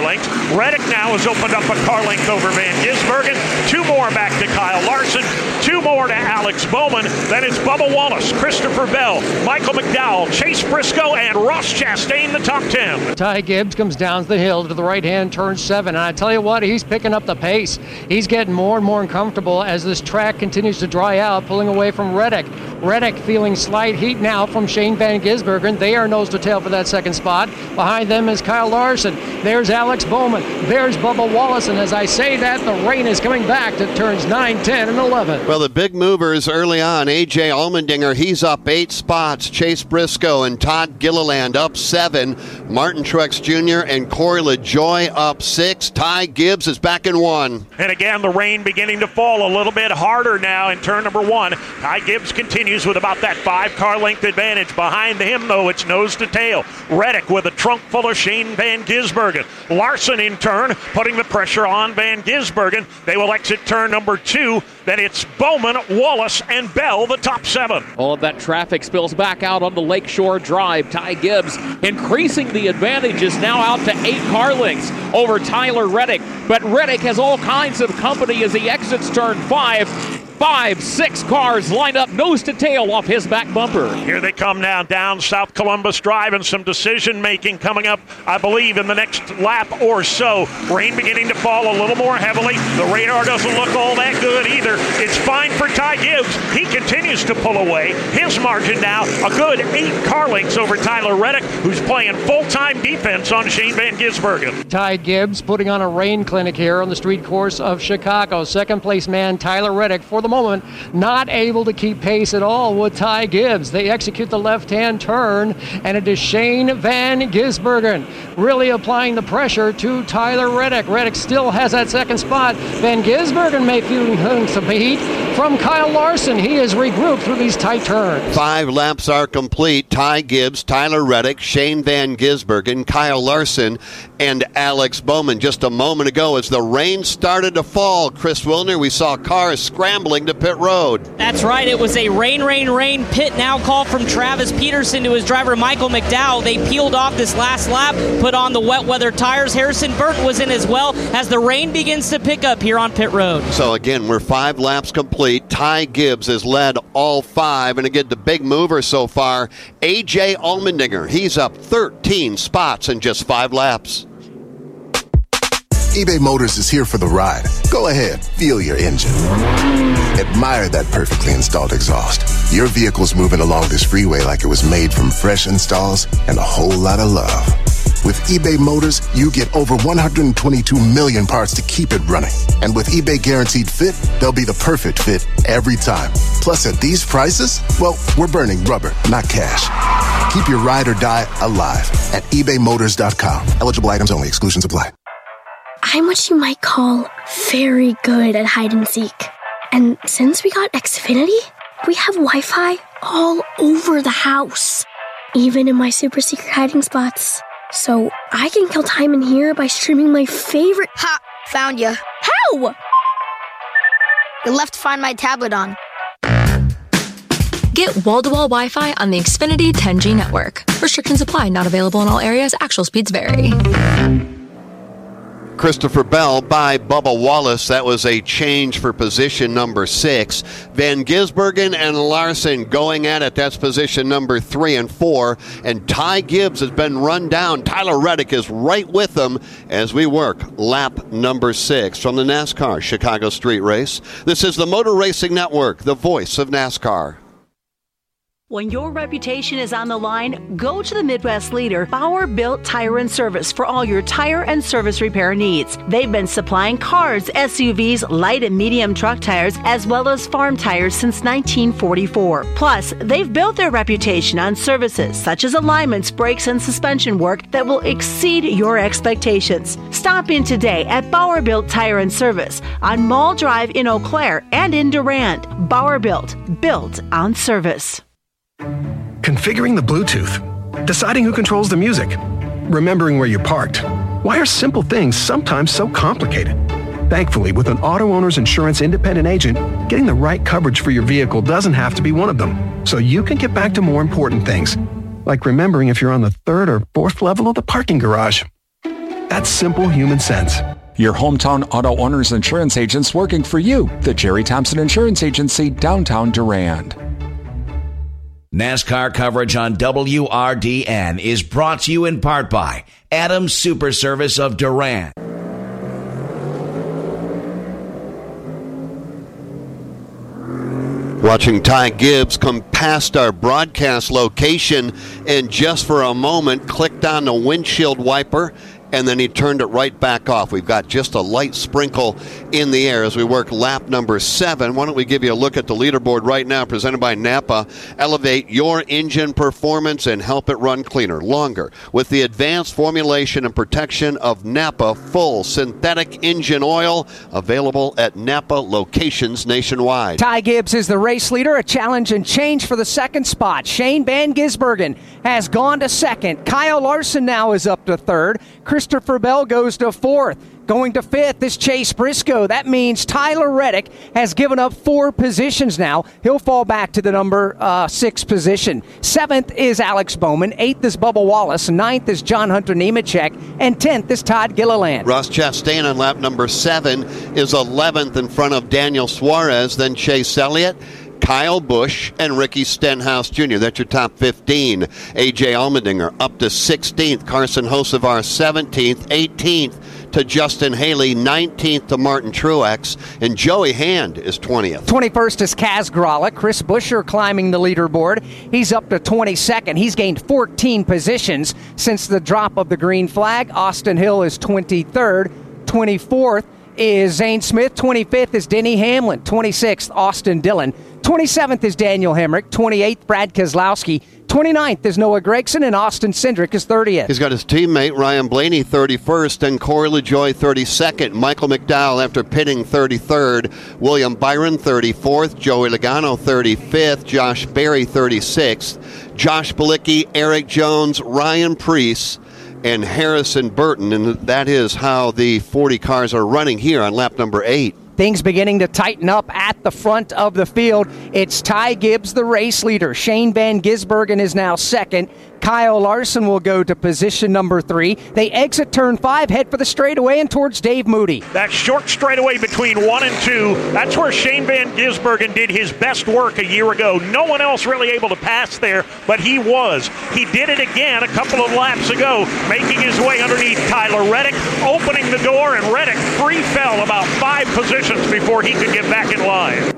[SPEAKER 6] Reddick now has opened up a car length over Van Gisbergen. Two more back to Kyle Larson. Two more to Alex Bowman. Then it's Bubba Wallace, Christopher Bell, Michael McDowell, Chase Briscoe, and Ross Chastain, the top ten.
[SPEAKER 8] Ty Gibbs comes down the hill to the right-hand turn seven, and I tell you what, he's picking up the pace. He's getting more and more uncomfortable as this track continues to dry out, pulling away from Reddick. Reddick feeling slight heat now from Shane Van Gisbergen. They are nose to tail for that second spot. Behind them is Kyle Larson. There's Alex Bowman. There's Bubba Wallace. And as I say that, the rain is coming back to turns nine, ten, and eleven.
[SPEAKER 3] Well, the big movers early on. A J Allmendinger, he's up eight spots. Chase Briscoe and Todd Gilliland up seven. Martin Truex Junior and Corey LaJoie up six. Ty Gibbs is back in one.
[SPEAKER 6] And again, the rain beginning to fall a little bit harder now in turn number one. Ty Gibbs continues with about that five-car length advantage. Behind him, though, it's nose to tail. Reddick with a trunk full of Shane Van Gisbergen. Larson, in turn, putting the pressure on Van Gisbergen. They will exit turn number two. Then it's Bowman, Wallace, and Bell, the top seven.
[SPEAKER 7] All of that traffic spills back out on the Lakeshore Drive. Ty Gibbs increasing the advantage is now out to eight car lengths over Tyler Reddick. But Reddick has all kinds of company as he exits turn five. Five, six cars lined up nose to tail off his back bumper.
[SPEAKER 6] Here they come now down South Columbus Drive, and some decision-making coming up, I believe, in the next lap or so. Rain beginning to fall a little more heavily. The radar doesn't look all that good either. It's fine for Ty Gibbs. He continues to pull away. His margin now a good eight car lengths over Tyler Reddick, who's playing full-time defense on Shane Van Gisbergen.
[SPEAKER 8] Ty Gibbs putting on a rain clinic here on the street course of Chicago. Second place man Tyler Reddick for the moment not able to keep pace at all with Ty Gibbs. They execute the left-hand turn, and it is Shane Van Gisbergen really applying the pressure to Tyler Reddick. Reddick still has that second spot. Van Gisbergen may feel some heat from Kyle Larson. He is regrouped through these tight turns.
[SPEAKER 3] Five laps are complete. Ty Gibbs, Tyler Reddick, Shane Van Gisbergen, Kyle Larson, and Alex Bowman. Just a moment ago, as the rain started to fall, Chris Wilner, we saw cars scrambling to pit road.
[SPEAKER 10] That's right. It was a rain, rain, rain pit now call from Travis Peterson to his driver Michael McDowell. They peeled off this last lap, put on the wet weather tires. Harrison Burton was in as well as the rain begins to pick up here on pit road.
[SPEAKER 3] So again, we're five laps complete. Ty Gibbs has led all five, and again, the big mover so far, A J Allmendinger. He's up thirteen spots in just five laps.
[SPEAKER 2] eBay Motors is here for the ride. Go ahead, feel your engine. Admire that perfectly installed exhaust. Your vehicle's moving along this freeway like it was made from fresh installs and a whole lot of love. With eBay Motors, you get over one hundred twenty-two million parts to keep it running. And with eBay Guaranteed Fit, they'll be the perfect fit every time. Plus, at these prices, well, we're burning rubber, not cash. Keep your ride or die alive at ebay motors dot com. Eligible items only. Exclusions apply.
[SPEAKER 9] I'm what you might call very good at hide and seek. And since we got Xfinity, we have Wi-Fi all over the house, even in my super secret hiding spots. So I can kill time in here by streaming my favorite...
[SPEAKER 23] Ha! Found you.
[SPEAKER 9] How?
[SPEAKER 23] You left Find My tablet on.
[SPEAKER 24] Get wall-to-wall Wi-Fi on the Xfinity ten G network. Restrictions apply. Not available in all areas. Actual speeds vary.
[SPEAKER 3] Christopher Bell by Bubba Wallace. That was a change for position number six. Van Gisbergen and Larson going at it. That's position number three and four. And Ty Gibbs has been run down. Tyler Reddick is right with them as we work lap number six from the NASCAR Chicago Street Race. This is the Motor Racing Network, the voice of NASCAR.
[SPEAKER 11] When your reputation is on the line, go to the Midwest leader, Bauer Built Tire and Service, for all your tire and service repair needs. They've been supplying cars, S U Vs, light and medium truck tires, as well as farm tires since nineteen forty-four. Plus, they've built their reputation on services such as alignments, brakes, and suspension work that will exceed your expectations. Stop in today at Bauer Built Tire and Service on Mall Drive in Eau Claire and in Durand. Bauer Built, built on service.
[SPEAKER 25] Configuring the Bluetooth, deciding who controls the music, remembering where you parked. Why are simple things sometimes so complicated? Thankfully, with an auto owner's insurance independent agent, getting the right coverage for your vehicle doesn't have to be one of them. So you can get back to more important things, like remembering if you're on the third or fourth level of the parking garage. That's simple human sense.
[SPEAKER 5] Your hometown auto owner's insurance agents working for you. The Jerry Thompson Insurance Agency, downtown Durand.
[SPEAKER 13] NASCAR coverage on W R D N is brought to you in part by Adams Super Service of Durand.
[SPEAKER 3] Watching Ty Gibbs come past our broadcast location and just for a moment clicked on the windshield wiper, and then he turned it right back off. We've got just a light sprinkle in the air as we work lap number seven. Why don't we give you a look at the leaderboard right now, presented by Napa. Elevate your engine performance and help it run cleaner, longer, with the advanced formulation and protection of Napa full synthetic engine oil, available at Napa locations nationwide.
[SPEAKER 4] Ty Gibbs is the race leader, a challenge and change for the second spot. Shane Van Gisbergen has gone to second. Kyle Larson now is up to third. Christopher Bell goes to fourth. Going to fifth is Chase Briscoe. That means Tyler Reddick has given up four positions now. He'll fall back to the number uh, six position. Seventh is Alex Bowman. Eighth is Bubba Wallace. Ninth is John Hunter Nemechek. And tenth is Todd Gilliland.
[SPEAKER 3] Ross Chastain on lap number seven is eleventh in front of Daniel Suarez, then Chase Elliott, Kyle Busch, and Ricky Stenhouse Junior That's your top fifteen. A J Allmendinger up to sixteenth. Carson Hocevar seventeenth. eighteenth to Justin Haley. nineteenth to Martin Truex. And Joey Hand is twentieth.
[SPEAKER 4] twenty-first is Kaz Grala. Chris Buescher climbing the leaderboard. He's up to twenty-second. He's gained fourteen positions since the drop of the green flag. Austin Hill is twenty-third. twenty-fourth is Zane Smith. twenty-fifth is Denny Hamlin. twenty-sixth, Austin Dillon. twenty-seventh is Daniel Hemrick. twenty-eighth, Brad Keselowski. twenty-ninth is Noah Gragson, and Austin Cindric is thirtieth.
[SPEAKER 3] He's got his teammate Ryan Blaney thirty-first, and Corey LaJoie thirty-second. Michael McDowell after pitting thirty-third. William Byron thirty-fourth. Joey Logano thirty-fifth. Josh Berry thirty-sixth. Josh Bilicki, Eric Jones, Ryan Preece, and Harrison Burton. And that is how the forty cars are running here on lap number eight.
[SPEAKER 4] Things beginning to tighten up at the front of the field. It's Ty Gibbs, the race leader. Shane Van Gisbergen is now second. Kyle Larson will go to position number three. They exit turn five, head for the straightaway and towards Dave Moody.
[SPEAKER 6] That short straightaway between one and two, that's where Shane Van Gisbergen did his best work a year ago. No one else really able to pass there, but he was. He did it again a couple of laps ago, making his way underneath Tyler Reddick, opening the door, and Reddick free fell about five positions before he could get back in line.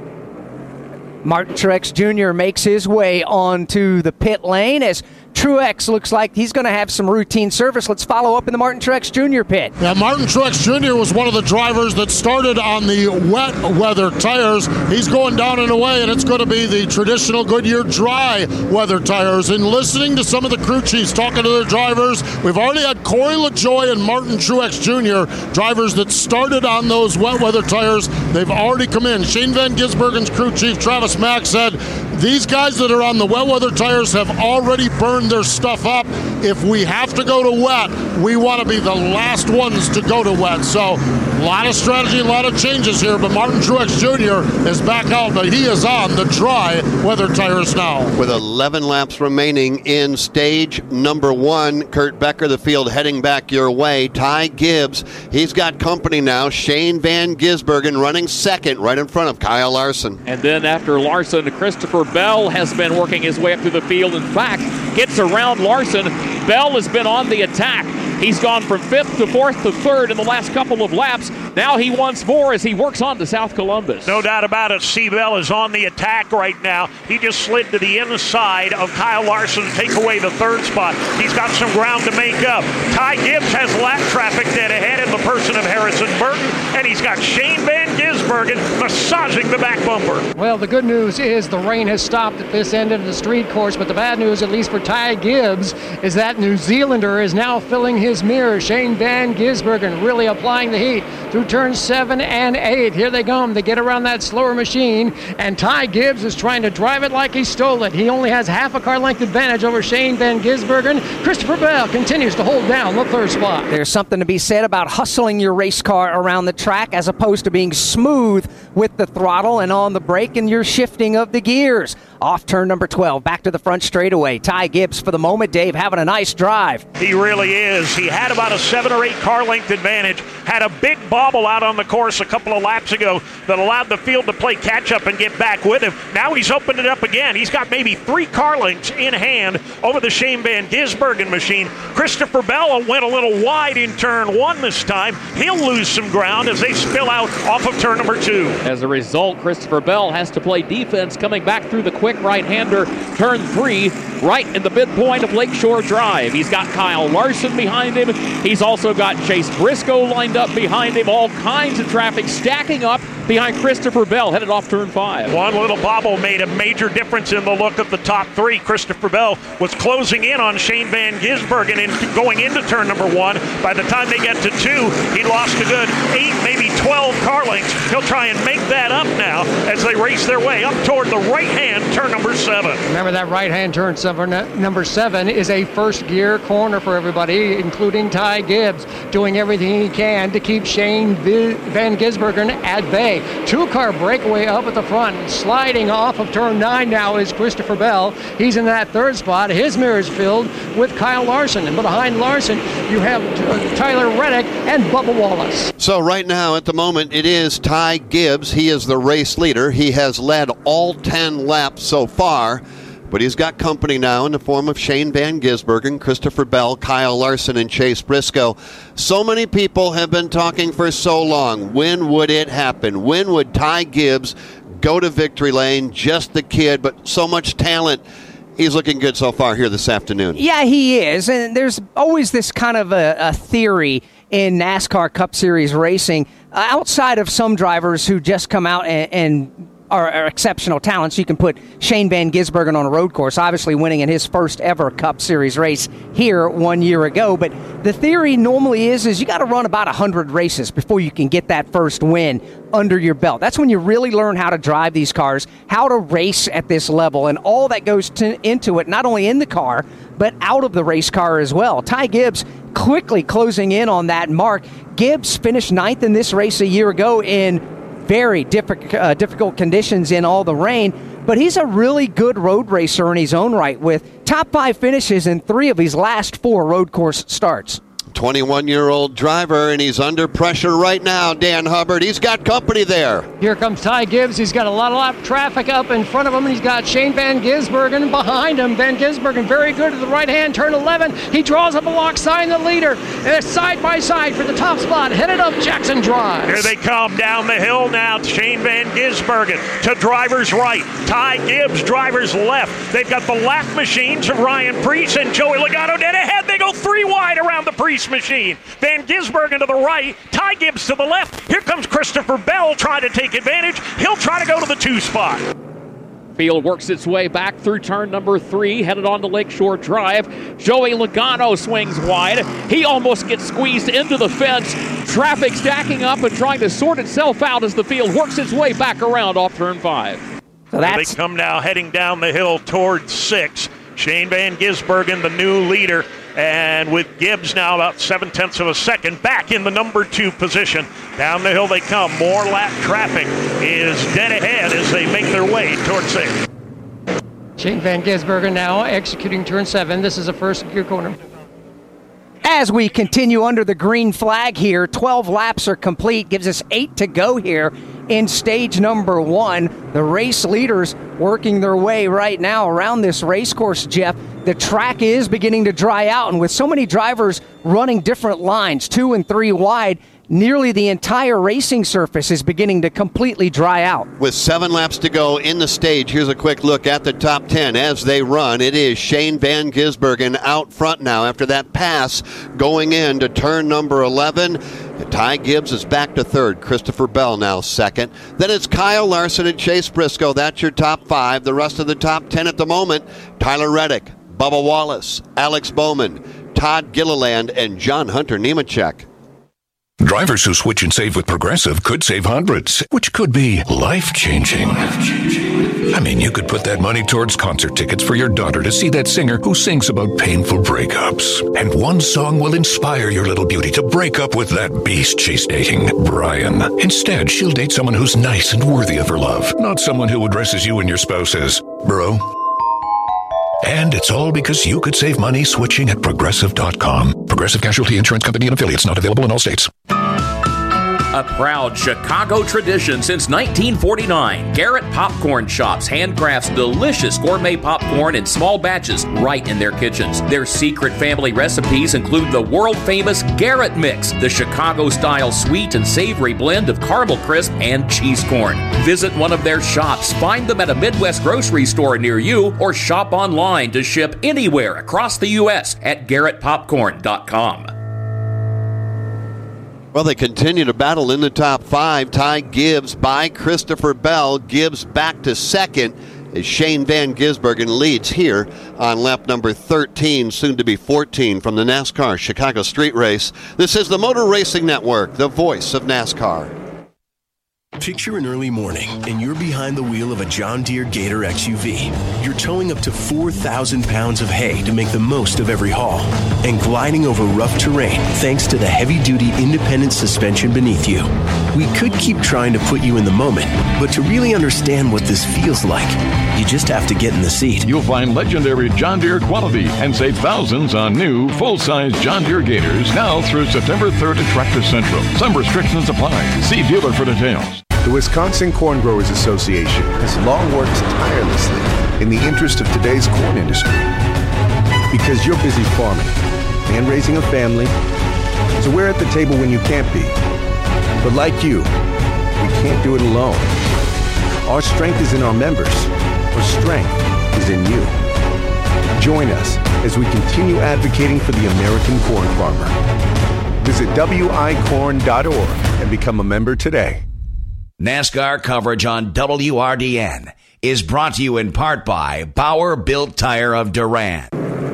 [SPEAKER 4] Martin Truex Junior makes his way onto the pit lane as Truex looks like he's going to have some routine service. Let's follow up in the Martin Truex Junior pit.
[SPEAKER 14] Yeah, Martin Truex Junior was one of the drivers that started on the wet weather tires. He's going down and away, and it's going to be the traditional Goodyear dry weather tires. And listening to some of the crew chiefs talking to their drivers, we've already had Corey LaJoie and Martin Truex Junior, drivers that started on those wet weather tires. They've already come in. Shane Van Gisbergen's crew chief, Travis Mack, said these guys that are on the wet weather tires have already burned their stuff up. If we have to go to wet, we want to be the last ones to go to wet. So a lot of strategy, a lot of changes here, but Martin Truex Junior is back out, but he is on the dry weather tires now.
[SPEAKER 3] With eleven laps remaining in stage number one, Kurt Becker, the field heading back your way. Ty Gibbs, he's got company now. Shane Van Gisbergen running second right in front of Kyle Larson.
[SPEAKER 7] And then after Larson, Christopher Bell has been working his way up through the field. In fact, gets around Larson. Bell has been on the attack. He's gone from fifth to fourth to third in the last couple of laps. Now he wants more as he works on to South Columbus.
[SPEAKER 6] No doubt about it. C. Bell is on the attack right now. He just slid to the inside of Kyle Larson to take away the third spot. He's got some ground to make up. Ty Gibbs has lap traffic dead ahead in the person of Harrison Burton, and he's got Shane Van Gisbergen massaging the back bumper.
[SPEAKER 8] Well, the good news is the rain has stopped at this end of the street course, but the bad news, at least for Ty Gibbs, is that New Zealander is now filling his mirror. Shane Van Gisbergen really applying the heat through turns seven and eight. Here they come. They get around that slower machine, and Ty Gibbs is trying to drive it like he stole it. He only has half a car length advantage over Shane Van Gisbergen. Christopher Bell continues to hold down the third spot.
[SPEAKER 4] There's something to be said about hustling your race car around the track as opposed to being smooth smooth with the throttle and on the brake and your shifting of the gears. Off turn number twelve, back to the front straightaway. Ty Gibbs for the moment, Dave, having a nice drive.
[SPEAKER 6] He really is. He had about a seven or eight car length advantage, had a big bobble out on the course a couple of laps ago that allowed the field to play catch-up and get back with him. Now he's opened it up again. He's got maybe three car lengths in hand over the Shane Van Gisbergen machine. Christopher Bell went a little wide in turn one this time. He'll lose some ground as they spill out off of turn number two.
[SPEAKER 7] As a result, Christopher Bell has to play defense coming back through the quick right-hander, turn three, right in the midpoint of Lakeshore Drive. He's got Kyle Larson behind him. He's also got Chase Briscoe lined up behind him. All kinds of traffic stacking up behind Christopher Bell, headed off turn five.
[SPEAKER 6] One little bobble made a major difference in the look of the top three. Christopher Bell was closing in on Shane Van Gisbergen and going into turn number one. By the time they get to two, he lost a good eight, maybe twelve car lengths. He'll try and make that up now as they race their way up toward the right-hand turn number seven.
[SPEAKER 8] Remember that right-hand turn seven, number seven is a first-gear corner for everybody, including Ty Gibbs, doing everything he can to keep Shane Van Gisbergen at bay. Two-car breakaway up at the front. Sliding off of turn nine now is Christopher Bell. He's in that third spot. His mirror is filled with Kyle Larson. And behind Larson, you have uh, Tyler Reddick and Bubba Wallace.
[SPEAKER 3] So right now, at the moment, it is Ty Gibbs. He is the race leader. He has led all ten laps so far. But he's got company now in the form of Shane Van Gisbergen, Christopher Bell, Kyle Larson, and Chase Briscoe. So many people have been talking for so long. When would it happen? When would Ty Gibbs go to victory lane? Just the kid, but so much talent. He's looking good so far here this afternoon.
[SPEAKER 4] Yeah, he is. And there's always this kind of a, a theory in NASCAR Cup Series racing, uh, outside of some drivers who just come out and, and Are, are exceptional talents. You can put Shane Van Gisbergen on a road course, obviously winning in his first ever Cup Series race here one year ago. But the theory normally is, is you got to run about one hundred races before you can get that first win under your belt. That's when you really learn how to drive these cars, how to race at this level, and all that goes to, into it, not only in the car, but out of the race car as well. Ty Gibbs quickly closing in on that mark. Gibbs finished ninth in this race a year ago in very difficult, uh, difficult conditions in all the rain, but he's a really good road racer in his own right with top five finishes in three of his last four road course starts.
[SPEAKER 3] twenty-one-year-old driver, and he's under pressure right now, Dan Hubbard. He's got company there.
[SPEAKER 8] Here comes Ty Gibbs. He's got a lot, a lot of traffic up in front of him, and he's got Shane Van Gisbergen behind him. Van Gisbergen very good at the right-hand turn eleven. He draws up alongside the leader. And side by side for the top spot, headed up Jackson Drive.
[SPEAKER 6] Here they come down the hill now. Shane Van Gisbergen to driver's right. Ty Gibbs, driver's left. They've got the lap machines of Ryan Preece and Joey Logano dead ahead. They go three wide around the Preece machine. Van Gisbergen to the right, Ty Gibbs to the left. Here comes Christopher Bell trying to take advantage. He'll try to go to the two spot.
[SPEAKER 7] Field works its way back through turn number three, headed on to Lakeshore Drive. Joey Logano swings wide. He almost gets squeezed into the fence. Traffic stacking up and trying to sort itself out as the field works its way back around off turn five.
[SPEAKER 6] So that's... They come now heading down the hill towards six. Shane Van Gisbergen, the new leader, and with Gibbs now about seven-tenths of a second back in the number two position. Down the hill they come. More lap traffic is dead ahead as they make their way towards six.
[SPEAKER 8] Shane Van Gisbergen now executing turn seven. This is a first gear corner.
[SPEAKER 4] As we continue under the green flag here, twelve laps are complete. Gives us eight to go here in stage number one. The race leaders working their way right now around this race course, Jeff. The track is beginning to dry out, and with so many drivers running different lines, two and three wide, nearly the entire racing surface is beginning to completely dry out.
[SPEAKER 3] With seven laps to go in the stage, here's a quick look at the top ten as they run. It is Shane Van Gisbergen out front now after that pass going into turn number eleven. Ty Gibbs is back to third. Christopher Bell now second. Then it's Kyle Larson and Chase Briscoe. That's your top five. The rest of the top ten at the moment, Tyler Reddick, Bubba Wallace, Alex Bowman, Todd Gilliland, and John Hunter Nemechek.
[SPEAKER 15] Drivers who switch and save with Progressive could save hundreds, which could be life-changing. Life-changing. I mean, you could put that money towards concert tickets for your daughter to see that singer who sings about painful breakups. And one song will inspire your little beauty to break up with that beast she's dating, Brian. Instead, she'll date someone who's nice and worthy of her love, not someone who addresses you and your spouse as bro. And it's all because you could save money switching at Progressive dot com. Progressive Casualty Insurance Company and affiliates, not available in all states.
[SPEAKER 7] A proud Chicago tradition since nineteen forty-nine, Garrett Popcorn Shops handcrafts delicious gourmet popcorn in small batches right in their kitchens. Their secret family recipes include the world-famous Garrett Mix, the Chicago-style sweet and savory blend of caramel crisp and cheese corn. Visit one of their shops, find them at a Midwest grocery store near you, or shop online to ship anywhere across the U S at Garrett Popcorn dot com.
[SPEAKER 3] Well, they continue to battle in the top five. Ty Gibbs by Christopher Bell. Gibbs back to second as Shane Van Gisbergen leads here on lap number thirteen, soon to be fourteen, from the NASCAR Chicago Street Race. This is the Motor Racing Network, the voice of NASCAR.
[SPEAKER 16] Picture an early morning, and you're behind the wheel of a John Deere Gator X U V. You're towing up to four thousand pounds of hay to make the most of every haul, and gliding over rough terrain thanks to the heavy-duty independent suspension beneath you. We could keep trying to put you in the moment, but to really understand what this feels like, you just have to get in the seat.
[SPEAKER 17] You'll find legendary John Deere quality and save thousands on new, full-size John Deere Gators now through September third at Tractor Central. Some restrictions apply. See dealer for details.
[SPEAKER 18] The Wisconsin Corn Growers Association has long worked tirelessly in the interest of today's corn industry. Because you're busy farming and raising a family, so we're at the table when you can't be. But like you, we can't do it alone. Our strength is in our members. Our strength is in you. Join us as we continue advocating for the American corn farmer. Visit W I corn dot org and become a member today.
[SPEAKER 13] NASCAR coverage on W R D N is brought to you in part by Bauer Built Tire of Durand.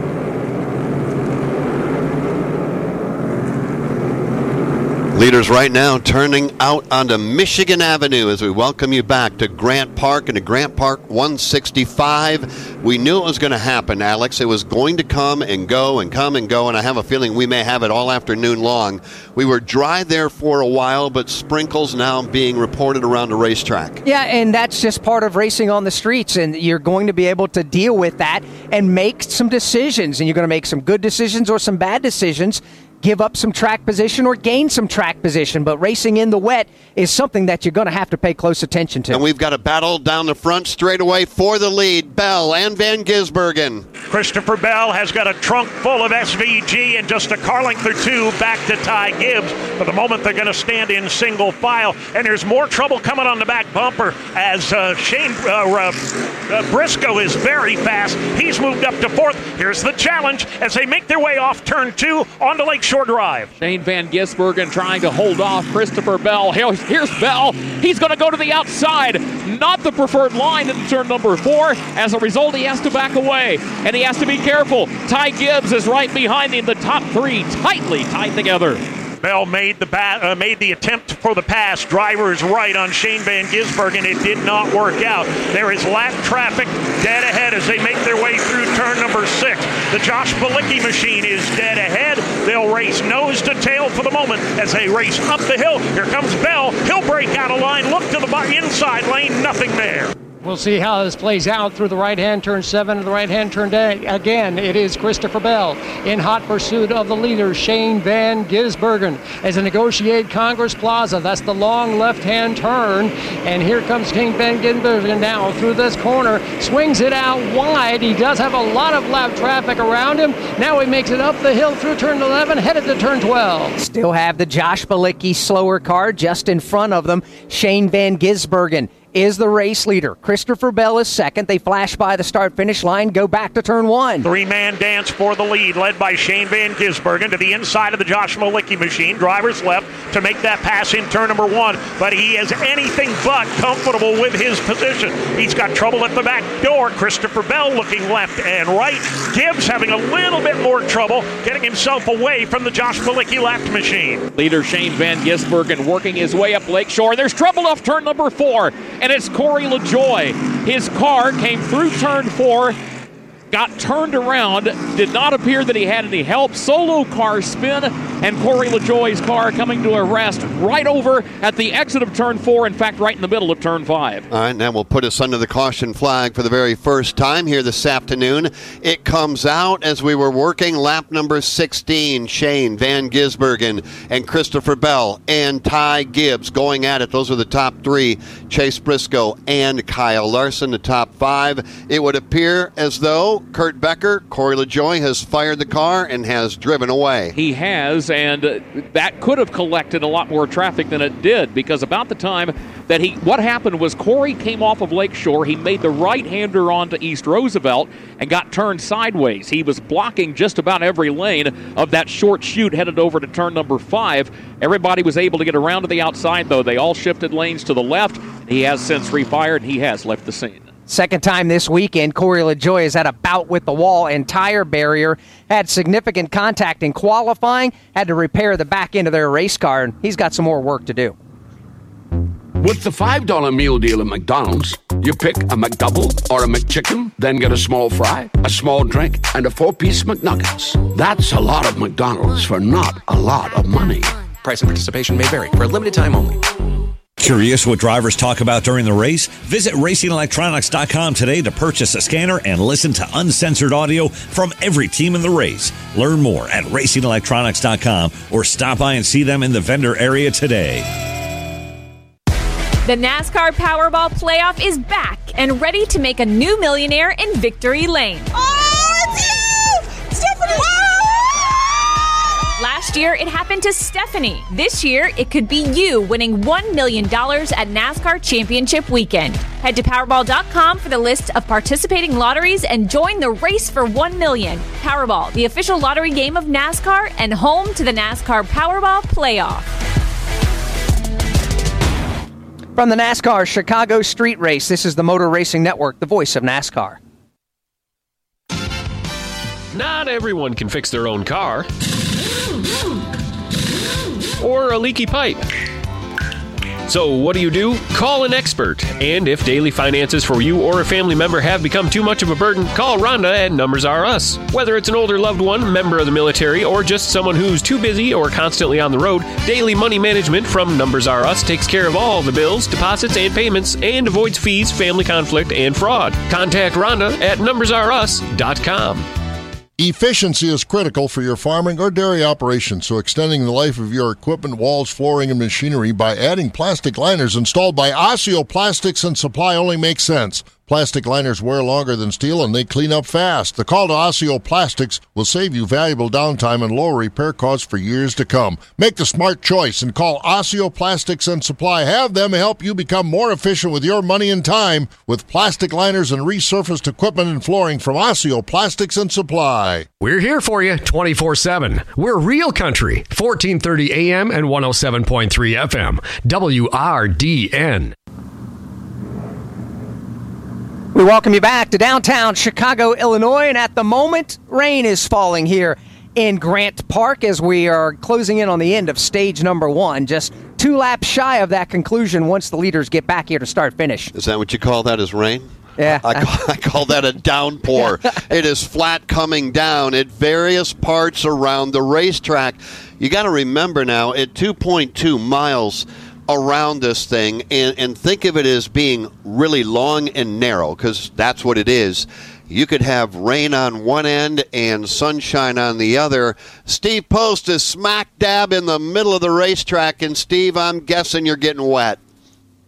[SPEAKER 3] Leaders right now turning out onto Michigan Avenue as we welcome you back to Grant Park and to Grant Park one sixty-five. We knew it was going to happen, Alex. It was going to come and go and come and go, and I have a feeling we may have it all afternoon long. We were dry there for a while, but sprinkles now being reported around the racetrack.
[SPEAKER 4] Yeah, and that's just part of racing on the streets, and you're going to be able to deal with that and make some decisions, and you're going to make some good decisions or some bad decisions. Give up some track position or gain some track position, but racing in the wet is something that you're going to have to pay close attention to.
[SPEAKER 3] And we've got a battle down the front straightaway for the lead. Bell and Van Gisbergen.
[SPEAKER 6] Christopher Bell has got a trunk full of S V G and just a car length or two back to Ty Gibbs. For the moment, they're going to stand in single file, and there's more trouble coming on the back bumper as uh, Shane uh, uh, uh, Briscoe is very fast. He's moved up to fourth. Here's the challenge as they make their way off turn two onto Lakeshore Drive.
[SPEAKER 7] Shane Van Gisbergen trying to hold off Christopher Bell. Here's, here's Bell. He's going to go to the outside. Not the preferred line into turn number four. As a result, he has to back away, and he has to be careful. Ty Gibbs is right behind him. The top three tightly tied together.
[SPEAKER 6] Bell made the ba- uh, made the attempt for the pass. Driver is right on Shane Van Gisbergen. It did not work out. There is lap traffic dead ahead as they make their way through turn number six. The Josh Bilicki machine is dead ahead. They'll race nose to tail for the moment as they race up the hill. Here comes Bell. He'll break out of line. Look to the inside lane. Nothing there.
[SPEAKER 8] We'll see how this plays out through the right-hand turn seven and the right-hand turn day. Again, it is Christopher Bell in hot pursuit of the leader, Shane Van Gisbergen, as they negotiate Congress Plaza. That's the long left-hand turn. And here comes Shane Van Gisbergen now through this corner. Swings it out wide. He does have a lot of lap traffic around him. Now he makes it up the hill through turn eleven, headed to turn twelve.
[SPEAKER 4] Still have the Josh Bilicki slower car just in front of them. Shane Van Gisbergen is the race leader. Christopher Bell is second. They flash by the start-finish line, go back to turn one.
[SPEAKER 6] Three-man dance for the lead, led by Shane Van Gisbergen to the inside of the Josh Bilicki machine. Driver's left. to make that pass in turn number one, but he is anything but comfortable with his position. He's got trouble at the back door. Christopher Bell looking left and right. Gibbs having a little bit more trouble getting himself away from the Josh Malicki left machine.
[SPEAKER 7] Leader Shane Van Gisbergen working his way up Lakeshore. There's trouble off turn number four, and it's Corey LaJoy. His car came through turn four, got turned around, did not appear that he had any help. Solo car spin, and Corey LaJoy's car coming to a rest right over at the exit of turn four, in fact, right in the middle of turn five.
[SPEAKER 3] All right, now we'll put us under the caution flag for the very first time here this afternoon. It comes out as we were working lap number sixteen. Shane Van Gisbergen and Christopher Bell and Ty Gibbs going at it. Those are the top three. Chase Briscoe and Kyle Larson, the top five. It would appear as though Kurt Becker, Corey LaJoy, has fired the car and has driven away.
[SPEAKER 7] He has, and uh, that could have collected a lot more traffic than it did, because about the time that he, what happened was Corey came off of Lakeshore, he made the right-hander onto East Roosevelt and got turned sideways. He was blocking just about every lane of that short chute headed over to turn number five. Everybody was able to get around to the outside, though. They all shifted lanes to the left. He has since refired, and he has left the scene.
[SPEAKER 4] Second time this weekend, Corey LaJoy has had a bout with the wall and tire barrier, had significant contact in qualifying, had to repair the back end of their race car, and he's got some more work to do.
[SPEAKER 1] With the five dollar meal deal at McDonald's, you pick a McDouble or a McChicken, then get a small fry, a small drink, and a four-piece McNuggets. That's a lot of McDonald's for not a lot of money.
[SPEAKER 19] Price and participation may vary. For a limited time only.
[SPEAKER 20] Curious what drivers talk about during the race? Visit racing electronics dot com today to purchase a scanner and listen to uncensored audio from every team in the race. Learn more at racing electronics dot com or stop by and see them in the vendor area today.
[SPEAKER 21] The NASCAR Powerball Playoff is back and ready to make a new millionaire in Victory Lane.
[SPEAKER 22] Oh, it's you! Stephanie!
[SPEAKER 21] Last year, it happened to Stephanie. This year, it could be you winning one million dollars at NASCAR Championship Weekend. Head to Powerball dot com for the list of participating lotteries and join the race for one million dollars. Powerball, the official lottery game of NASCAR and home to the NASCAR Powerball Playoff.
[SPEAKER 4] From the NASCAR Chicago Street Race, this is the Motor Racing Network, the voice of NASCAR.
[SPEAKER 26] Not everyone can fix their own car. Or a leaky pipe. So what do you do? Call an expert. And if daily finances for you or a family member have become too much of a burden, call Rhonda at Numbers R Us. Whether it's an older loved one, member of the military, or just someone who's too busy or constantly on the road, Daily Money Management from Numbers R Us takes care of all the bills, deposits, and payments, and avoids fees, family conflict, and fraud. Contact Rhonda at numbers r us dot com.
[SPEAKER 14] Efficiency is critical for your farming or dairy operation, so extending the life of your equipment, walls, flooring, and machinery by adding plastic liners installed by Osseo Plastics and Supply only makes sense. Plastic liners wear longer than steel, and they clean up fast. The call to Osseo Plastics will save you valuable downtime and lower repair costs for years to come. Make the smart choice and call Osseo Plastics and Supply. Have them help you become more efficient with your money and time with plastic liners and resurfaced equipment and flooring from Osseo Plastics and Supply.
[SPEAKER 12] We're here for you twenty-four seven. We're Real Country, fourteen thirty A M and one oh seven point three F M, W R D N.
[SPEAKER 4] We welcome you back to downtown Chicago, Illinois, and at the moment, rain is falling here in Grant Park as we are closing in on the end of stage number one, just two laps shy of that conclusion once the leaders get back here to start-finish.
[SPEAKER 3] Is that what you call that, is rain?
[SPEAKER 4] Yeah.
[SPEAKER 3] I call, I call that a downpour. It is flat coming down at various parts around the racetrack. You got to remember now, at two point two miles around this thing, and, and think of it as being really long and narrow, because that's what it is. You could have rain on one end and sunshine on the other. Steve Post is smack dab in the middle of the racetrack, and Steve, I'm guessing you're getting wet.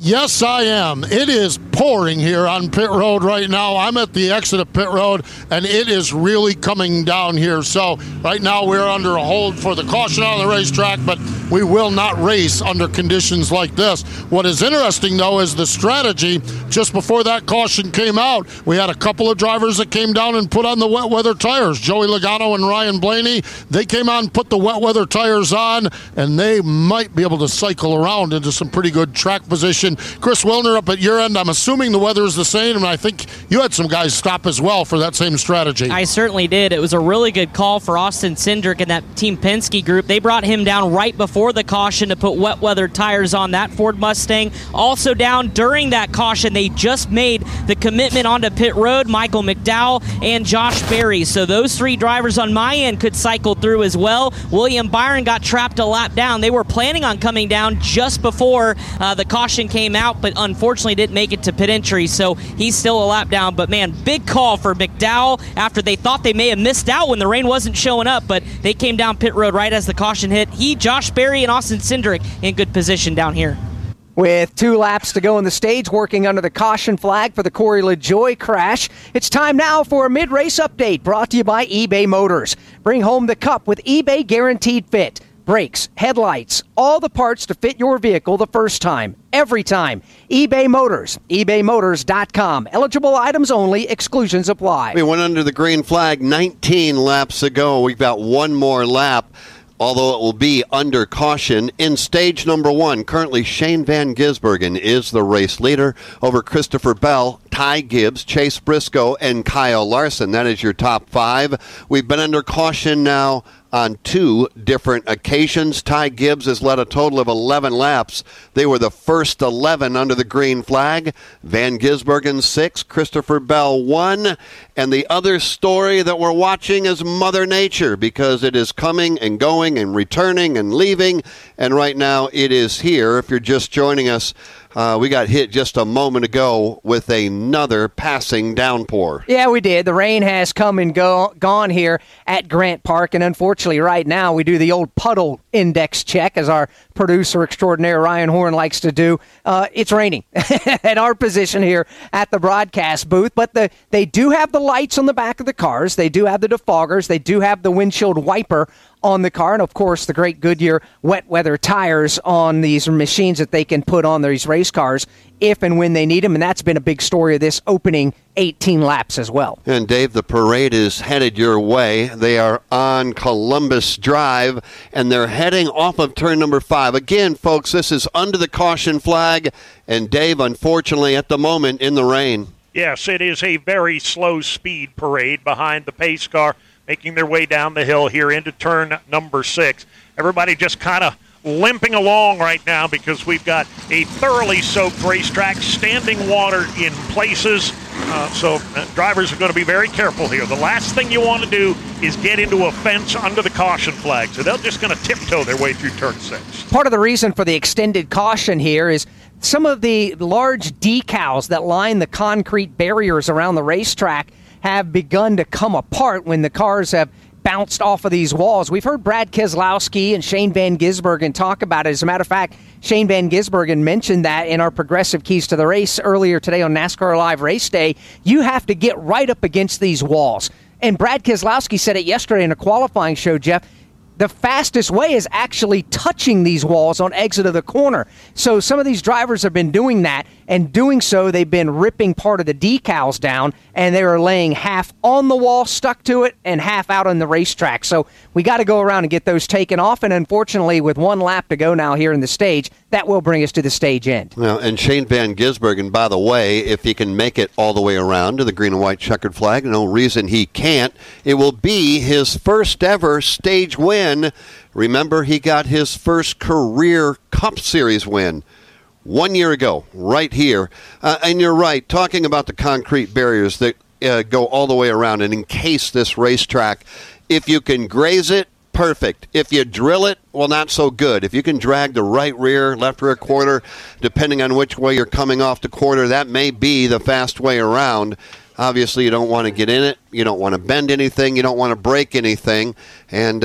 [SPEAKER 14] Yes, I am. It is pouring here on pit road right now. I'm at the exit of pit road, and it is really coming down here. So right now we're under a hold for the caution on the racetrack, but we will not race under conditions like this. What is interesting, though, is the strategy. Just before that caution came out, we had a couple of drivers that came down and put on the wet weather tires. Joey Logano and Ryan Blaney, they came out and put the wet weather tires on, and they might be able to cycle around into some pretty good track position. Chris Wilner, up at your end, I'm assuming the weather is the same, and I think you had some guys stop as well for that same strategy.
[SPEAKER 2] I certainly did. It was a really good call for Austin Cindric and that Team Penske group. They brought him down right before the caution to put wet weather tires on that Ford Mustang. Also down during that caution, they just made the commitment onto pit road, Michael McDowell and Josh Berry. So those three drivers on my end could cycle through as well. William Byron got trapped a lap down. They were planning on coming down just before uh, the caution came out, but unfortunately didn't make it to pit entry, so he's still a lap down. But man, big call for McDowell after they thought they may have missed out when the rain wasn't showing up, but they came down pit road right as the caution hit. He, Josh Berry, and Austin Cindric in good position down here.
[SPEAKER 4] With two laps to go in the stage, working under the caution flag for the Corey LaJoie crash, it's time now for a mid-race update brought to you by eBay Motors. Bring home the cup with eBay Guaranteed Fit. Brakes, headlights, all the parts to fit your vehicle the first time, every time. eBay Motors, ebay motors dot com. Eligible items only, exclusions apply.
[SPEAKER 3] We went under the green flag nineteen laps ago. We've got one more lap, although it will be under caution. In stage number one, currently Shane Van Gisbergen is the race leader over Christopher Bell, Ty Gibbs, Chase Briscoe, and Kyle Larson. That is your top five. We've been under caution now on two different occasions. Ty Gibbs has led a total of eleven laps. They were the first eleven under the green flag. Van Gisbergen six, Christopher Bell one. And the other story that we're watching is Mother Nature, because it is coming and going and returning and leaving. And right now it is here. If you're just joining us, Uh, we got hit just a moment ago with another passing downpour.
[SPEAKER 4] Yeah, we did. The rain has come and go, gone here at Grant Park, and unfortunately right now we do the old puddle index check, as our producer extraordinaire Ryan Horn likes to do. Uh, it's raining at our position here at the broadcast booth, but the, they do have the lights on the back of the cars. They do have the defoggers. They do have the windshield wiper on the car, and of course the great Goodyear wet weather tires on these machines that they can put on these race cars if and when they need them, and that's been a big story of this opening eighteen laps as well.
[SPEAKER 3] And Dave, the parade is headed your way. They are on Columbus Drive, and they're heading off of turn number five. Again, folks, this is under the caution flag, and Dave, unfortunately, at the moment, in the rain.
[SPEAKER 6] Yes, it is a very slow speed parade behind the pace car, making their way down the hill here into turn number six. Everybody just kind of limping along right now because we've got a thoroughly soaked racetrack, standing water in places. Uh, so uh, drivers are going to be very careful here. The last thing you want to do is get into a fence under the caution flag. So they're just going to tiptoe their way through turn six.
[SPEAKER 4] Part of the reason for the extended caution here is some of the large decals that line the concrete barriers around the racetrack have begun to come apart when the cars have bounced off of these walls. We've heard Brad Keselowski and Shane Van Gisbergen talk about it. As a matter of fact, Shane Van Gisbergen mentioned that in our Progressive Keys to the Race earlier today on NASCAR Live Race Day. You have to get right up against these walls. And Brad Keselowski said it yesterday in a qualifying show, Jeff. The fastest way is actually touching these walls on exit of the corner. So some of these drivers have been doing that, and doing so, they've been ripping part of the decals down, and they are laying half on the wall, stuck to it, and half out on the racetrack. So we got to go around and get those taken off, and unfortunately, with one lap to go now here in the stage, that will bring us to the stage end.
[SPEAKER 3] Well, and Shane Van Gisbergen, by the way, if he can make it all the way around to the green and white checkered flag, no reason he can't. It will be his first ever stage win. Remember, he got his first career Cup Series win one year ago, right here. Uh, and you're right, talking about the concrete barriers that uh, go all the way around and encase this racetrack. If you can graze it, perfect. If you drill it, well, not so good. If you can drag the right rear, left rear quarter, depending on which way you're coming off the quarter, that may be the fast way around. Obviously, you don't want to get in it. You don't want to bend anything. You don't want to break anything. And uh,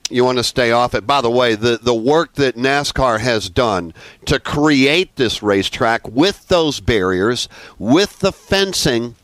[SPEAKER 3] you want to stay off it. By the way, the, the work that NASCAR has done to create this racetrack with those barriers, with the fencing,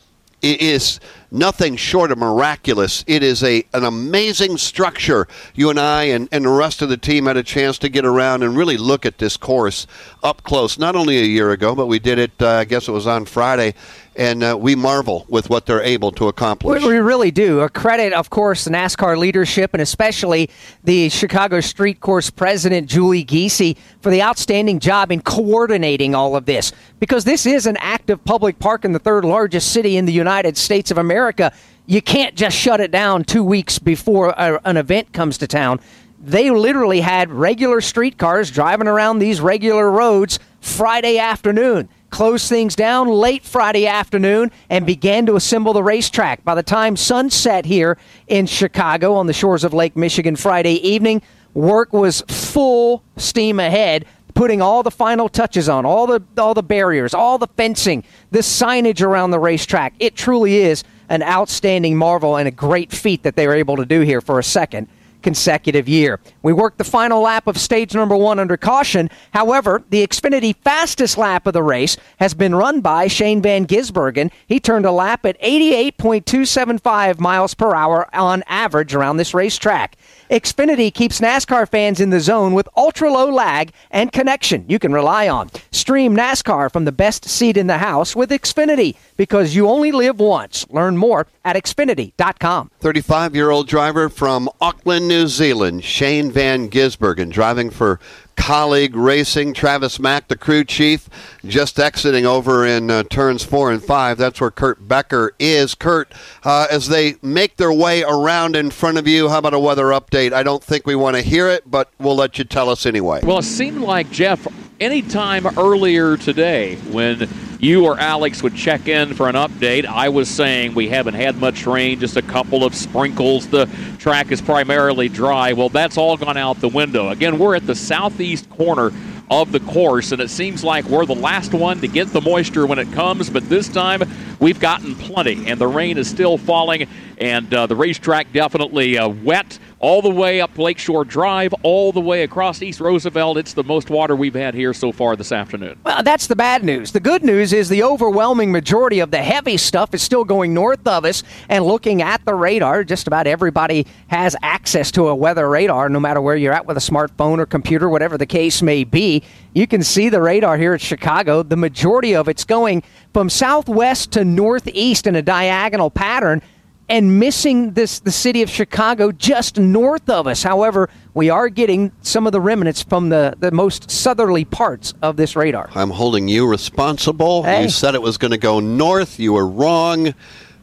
[SPEAKER 3] is nothing short of miraculous. It is a an amazing structure. You and I and, and the rest of the team had a chance to get around and really look at this course up close, not only a year ago, but we did it, uh, I guess it was on Friday, and uh, we marvel with what they're able to accomplish.
[SPEAKER 4] We really do. A credit, of course, the NASCAR leadership and especially the Chicago Street Course president, Julie Giese, for the outstanding job in coordinating all of this. Because this is an active public park in the third largest city in the United States of America. You can't just shut it down two weeks before a, an event comes to town. They literally had regular streetcars driving around these regular roads Friday afternoon, closed things down late Friday afternoon, and began to assemble the racetrack. By the time sunset here in Chicago on the shores of Lake Michigan Friday evening, work was full steam ahead, putting all the final touches on, all the all the barriers, all the fencing, the signage around the racetrack. It truly is an outstanding marvel and a great feat that they were able to do here for a second consecutive year. We worked the final lap of stage number one under caution. However, the Xfinity fastest lap of the race has been run by Shane Van Gisbergen. He turned a lap at eighty-eight point two seven five miles per hour on average around this racetrack. Xfinity keeps NASCAR fans in the zone with ultra-low lag and connection you can rely on. Stream NASCAR from the best seat in the house with Xfinity, because you only live once. Learn more at Xfinity dot com.
[SPEAKER 3] thirty-five-year-old driver from Auckland, New Zealand, Shane Van Gisbergen, driving for Colleague Racing. Travis Mack, the crew chief, just exiting over in uh, turns four and five. That's where Kurt Becker is. Kurt, uh, as they make their way around in front of you, how about a weather update? I don't think we want to hear it, but we'll let you tell us anyway.
[SPEAKER 7] Well, it seemed like, Jeff, anytime earlier today when you or Alex would check in for an update, I was saying we haven't had much rain, just a couple of sprinkles. The track is primarily dry. Well, that's all gone out the window. Again, we're at the southeast corner of the course, and it seems like we're the last one to get the moisture when it comes, but this time we've gotten plenty, and the rain is still falling, and uh, the racetrack definitely uh, wet all the way up Lakeshore Drive, all the way across East Roosevelt. It's the most water we've had here so far this afternoon.
[SPEAKER 4] Well, that's the bad news. The good news is the overwhelming majority of the heavy stuff is still going north of us, and looking at the radar, just about everybody has access to a weather radar, no matter where you're at with a smartphone or computer, whatever the case may be. You can see the radar here at Chicago. The majority of it's going from southwest to northeast in a diagonal pattern, and missing this the city of Chicago just north of us. However, we are getting some of the remnants from the, the most southerly parts of this radar.
[SPEAKER 3] I'm holding you responsible.
[SPEAKER 4] Hey.
[SPEAKER 3] You said it was going to go north. You were wrong.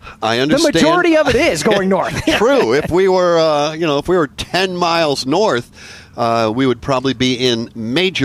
[SPEAKER 3] I understand.
[SPEAKER 4] The majority of it is going north.
[SPEAKER 3] True. If we were, uh, you know, if we were ten miles north, uh, we would probably be in major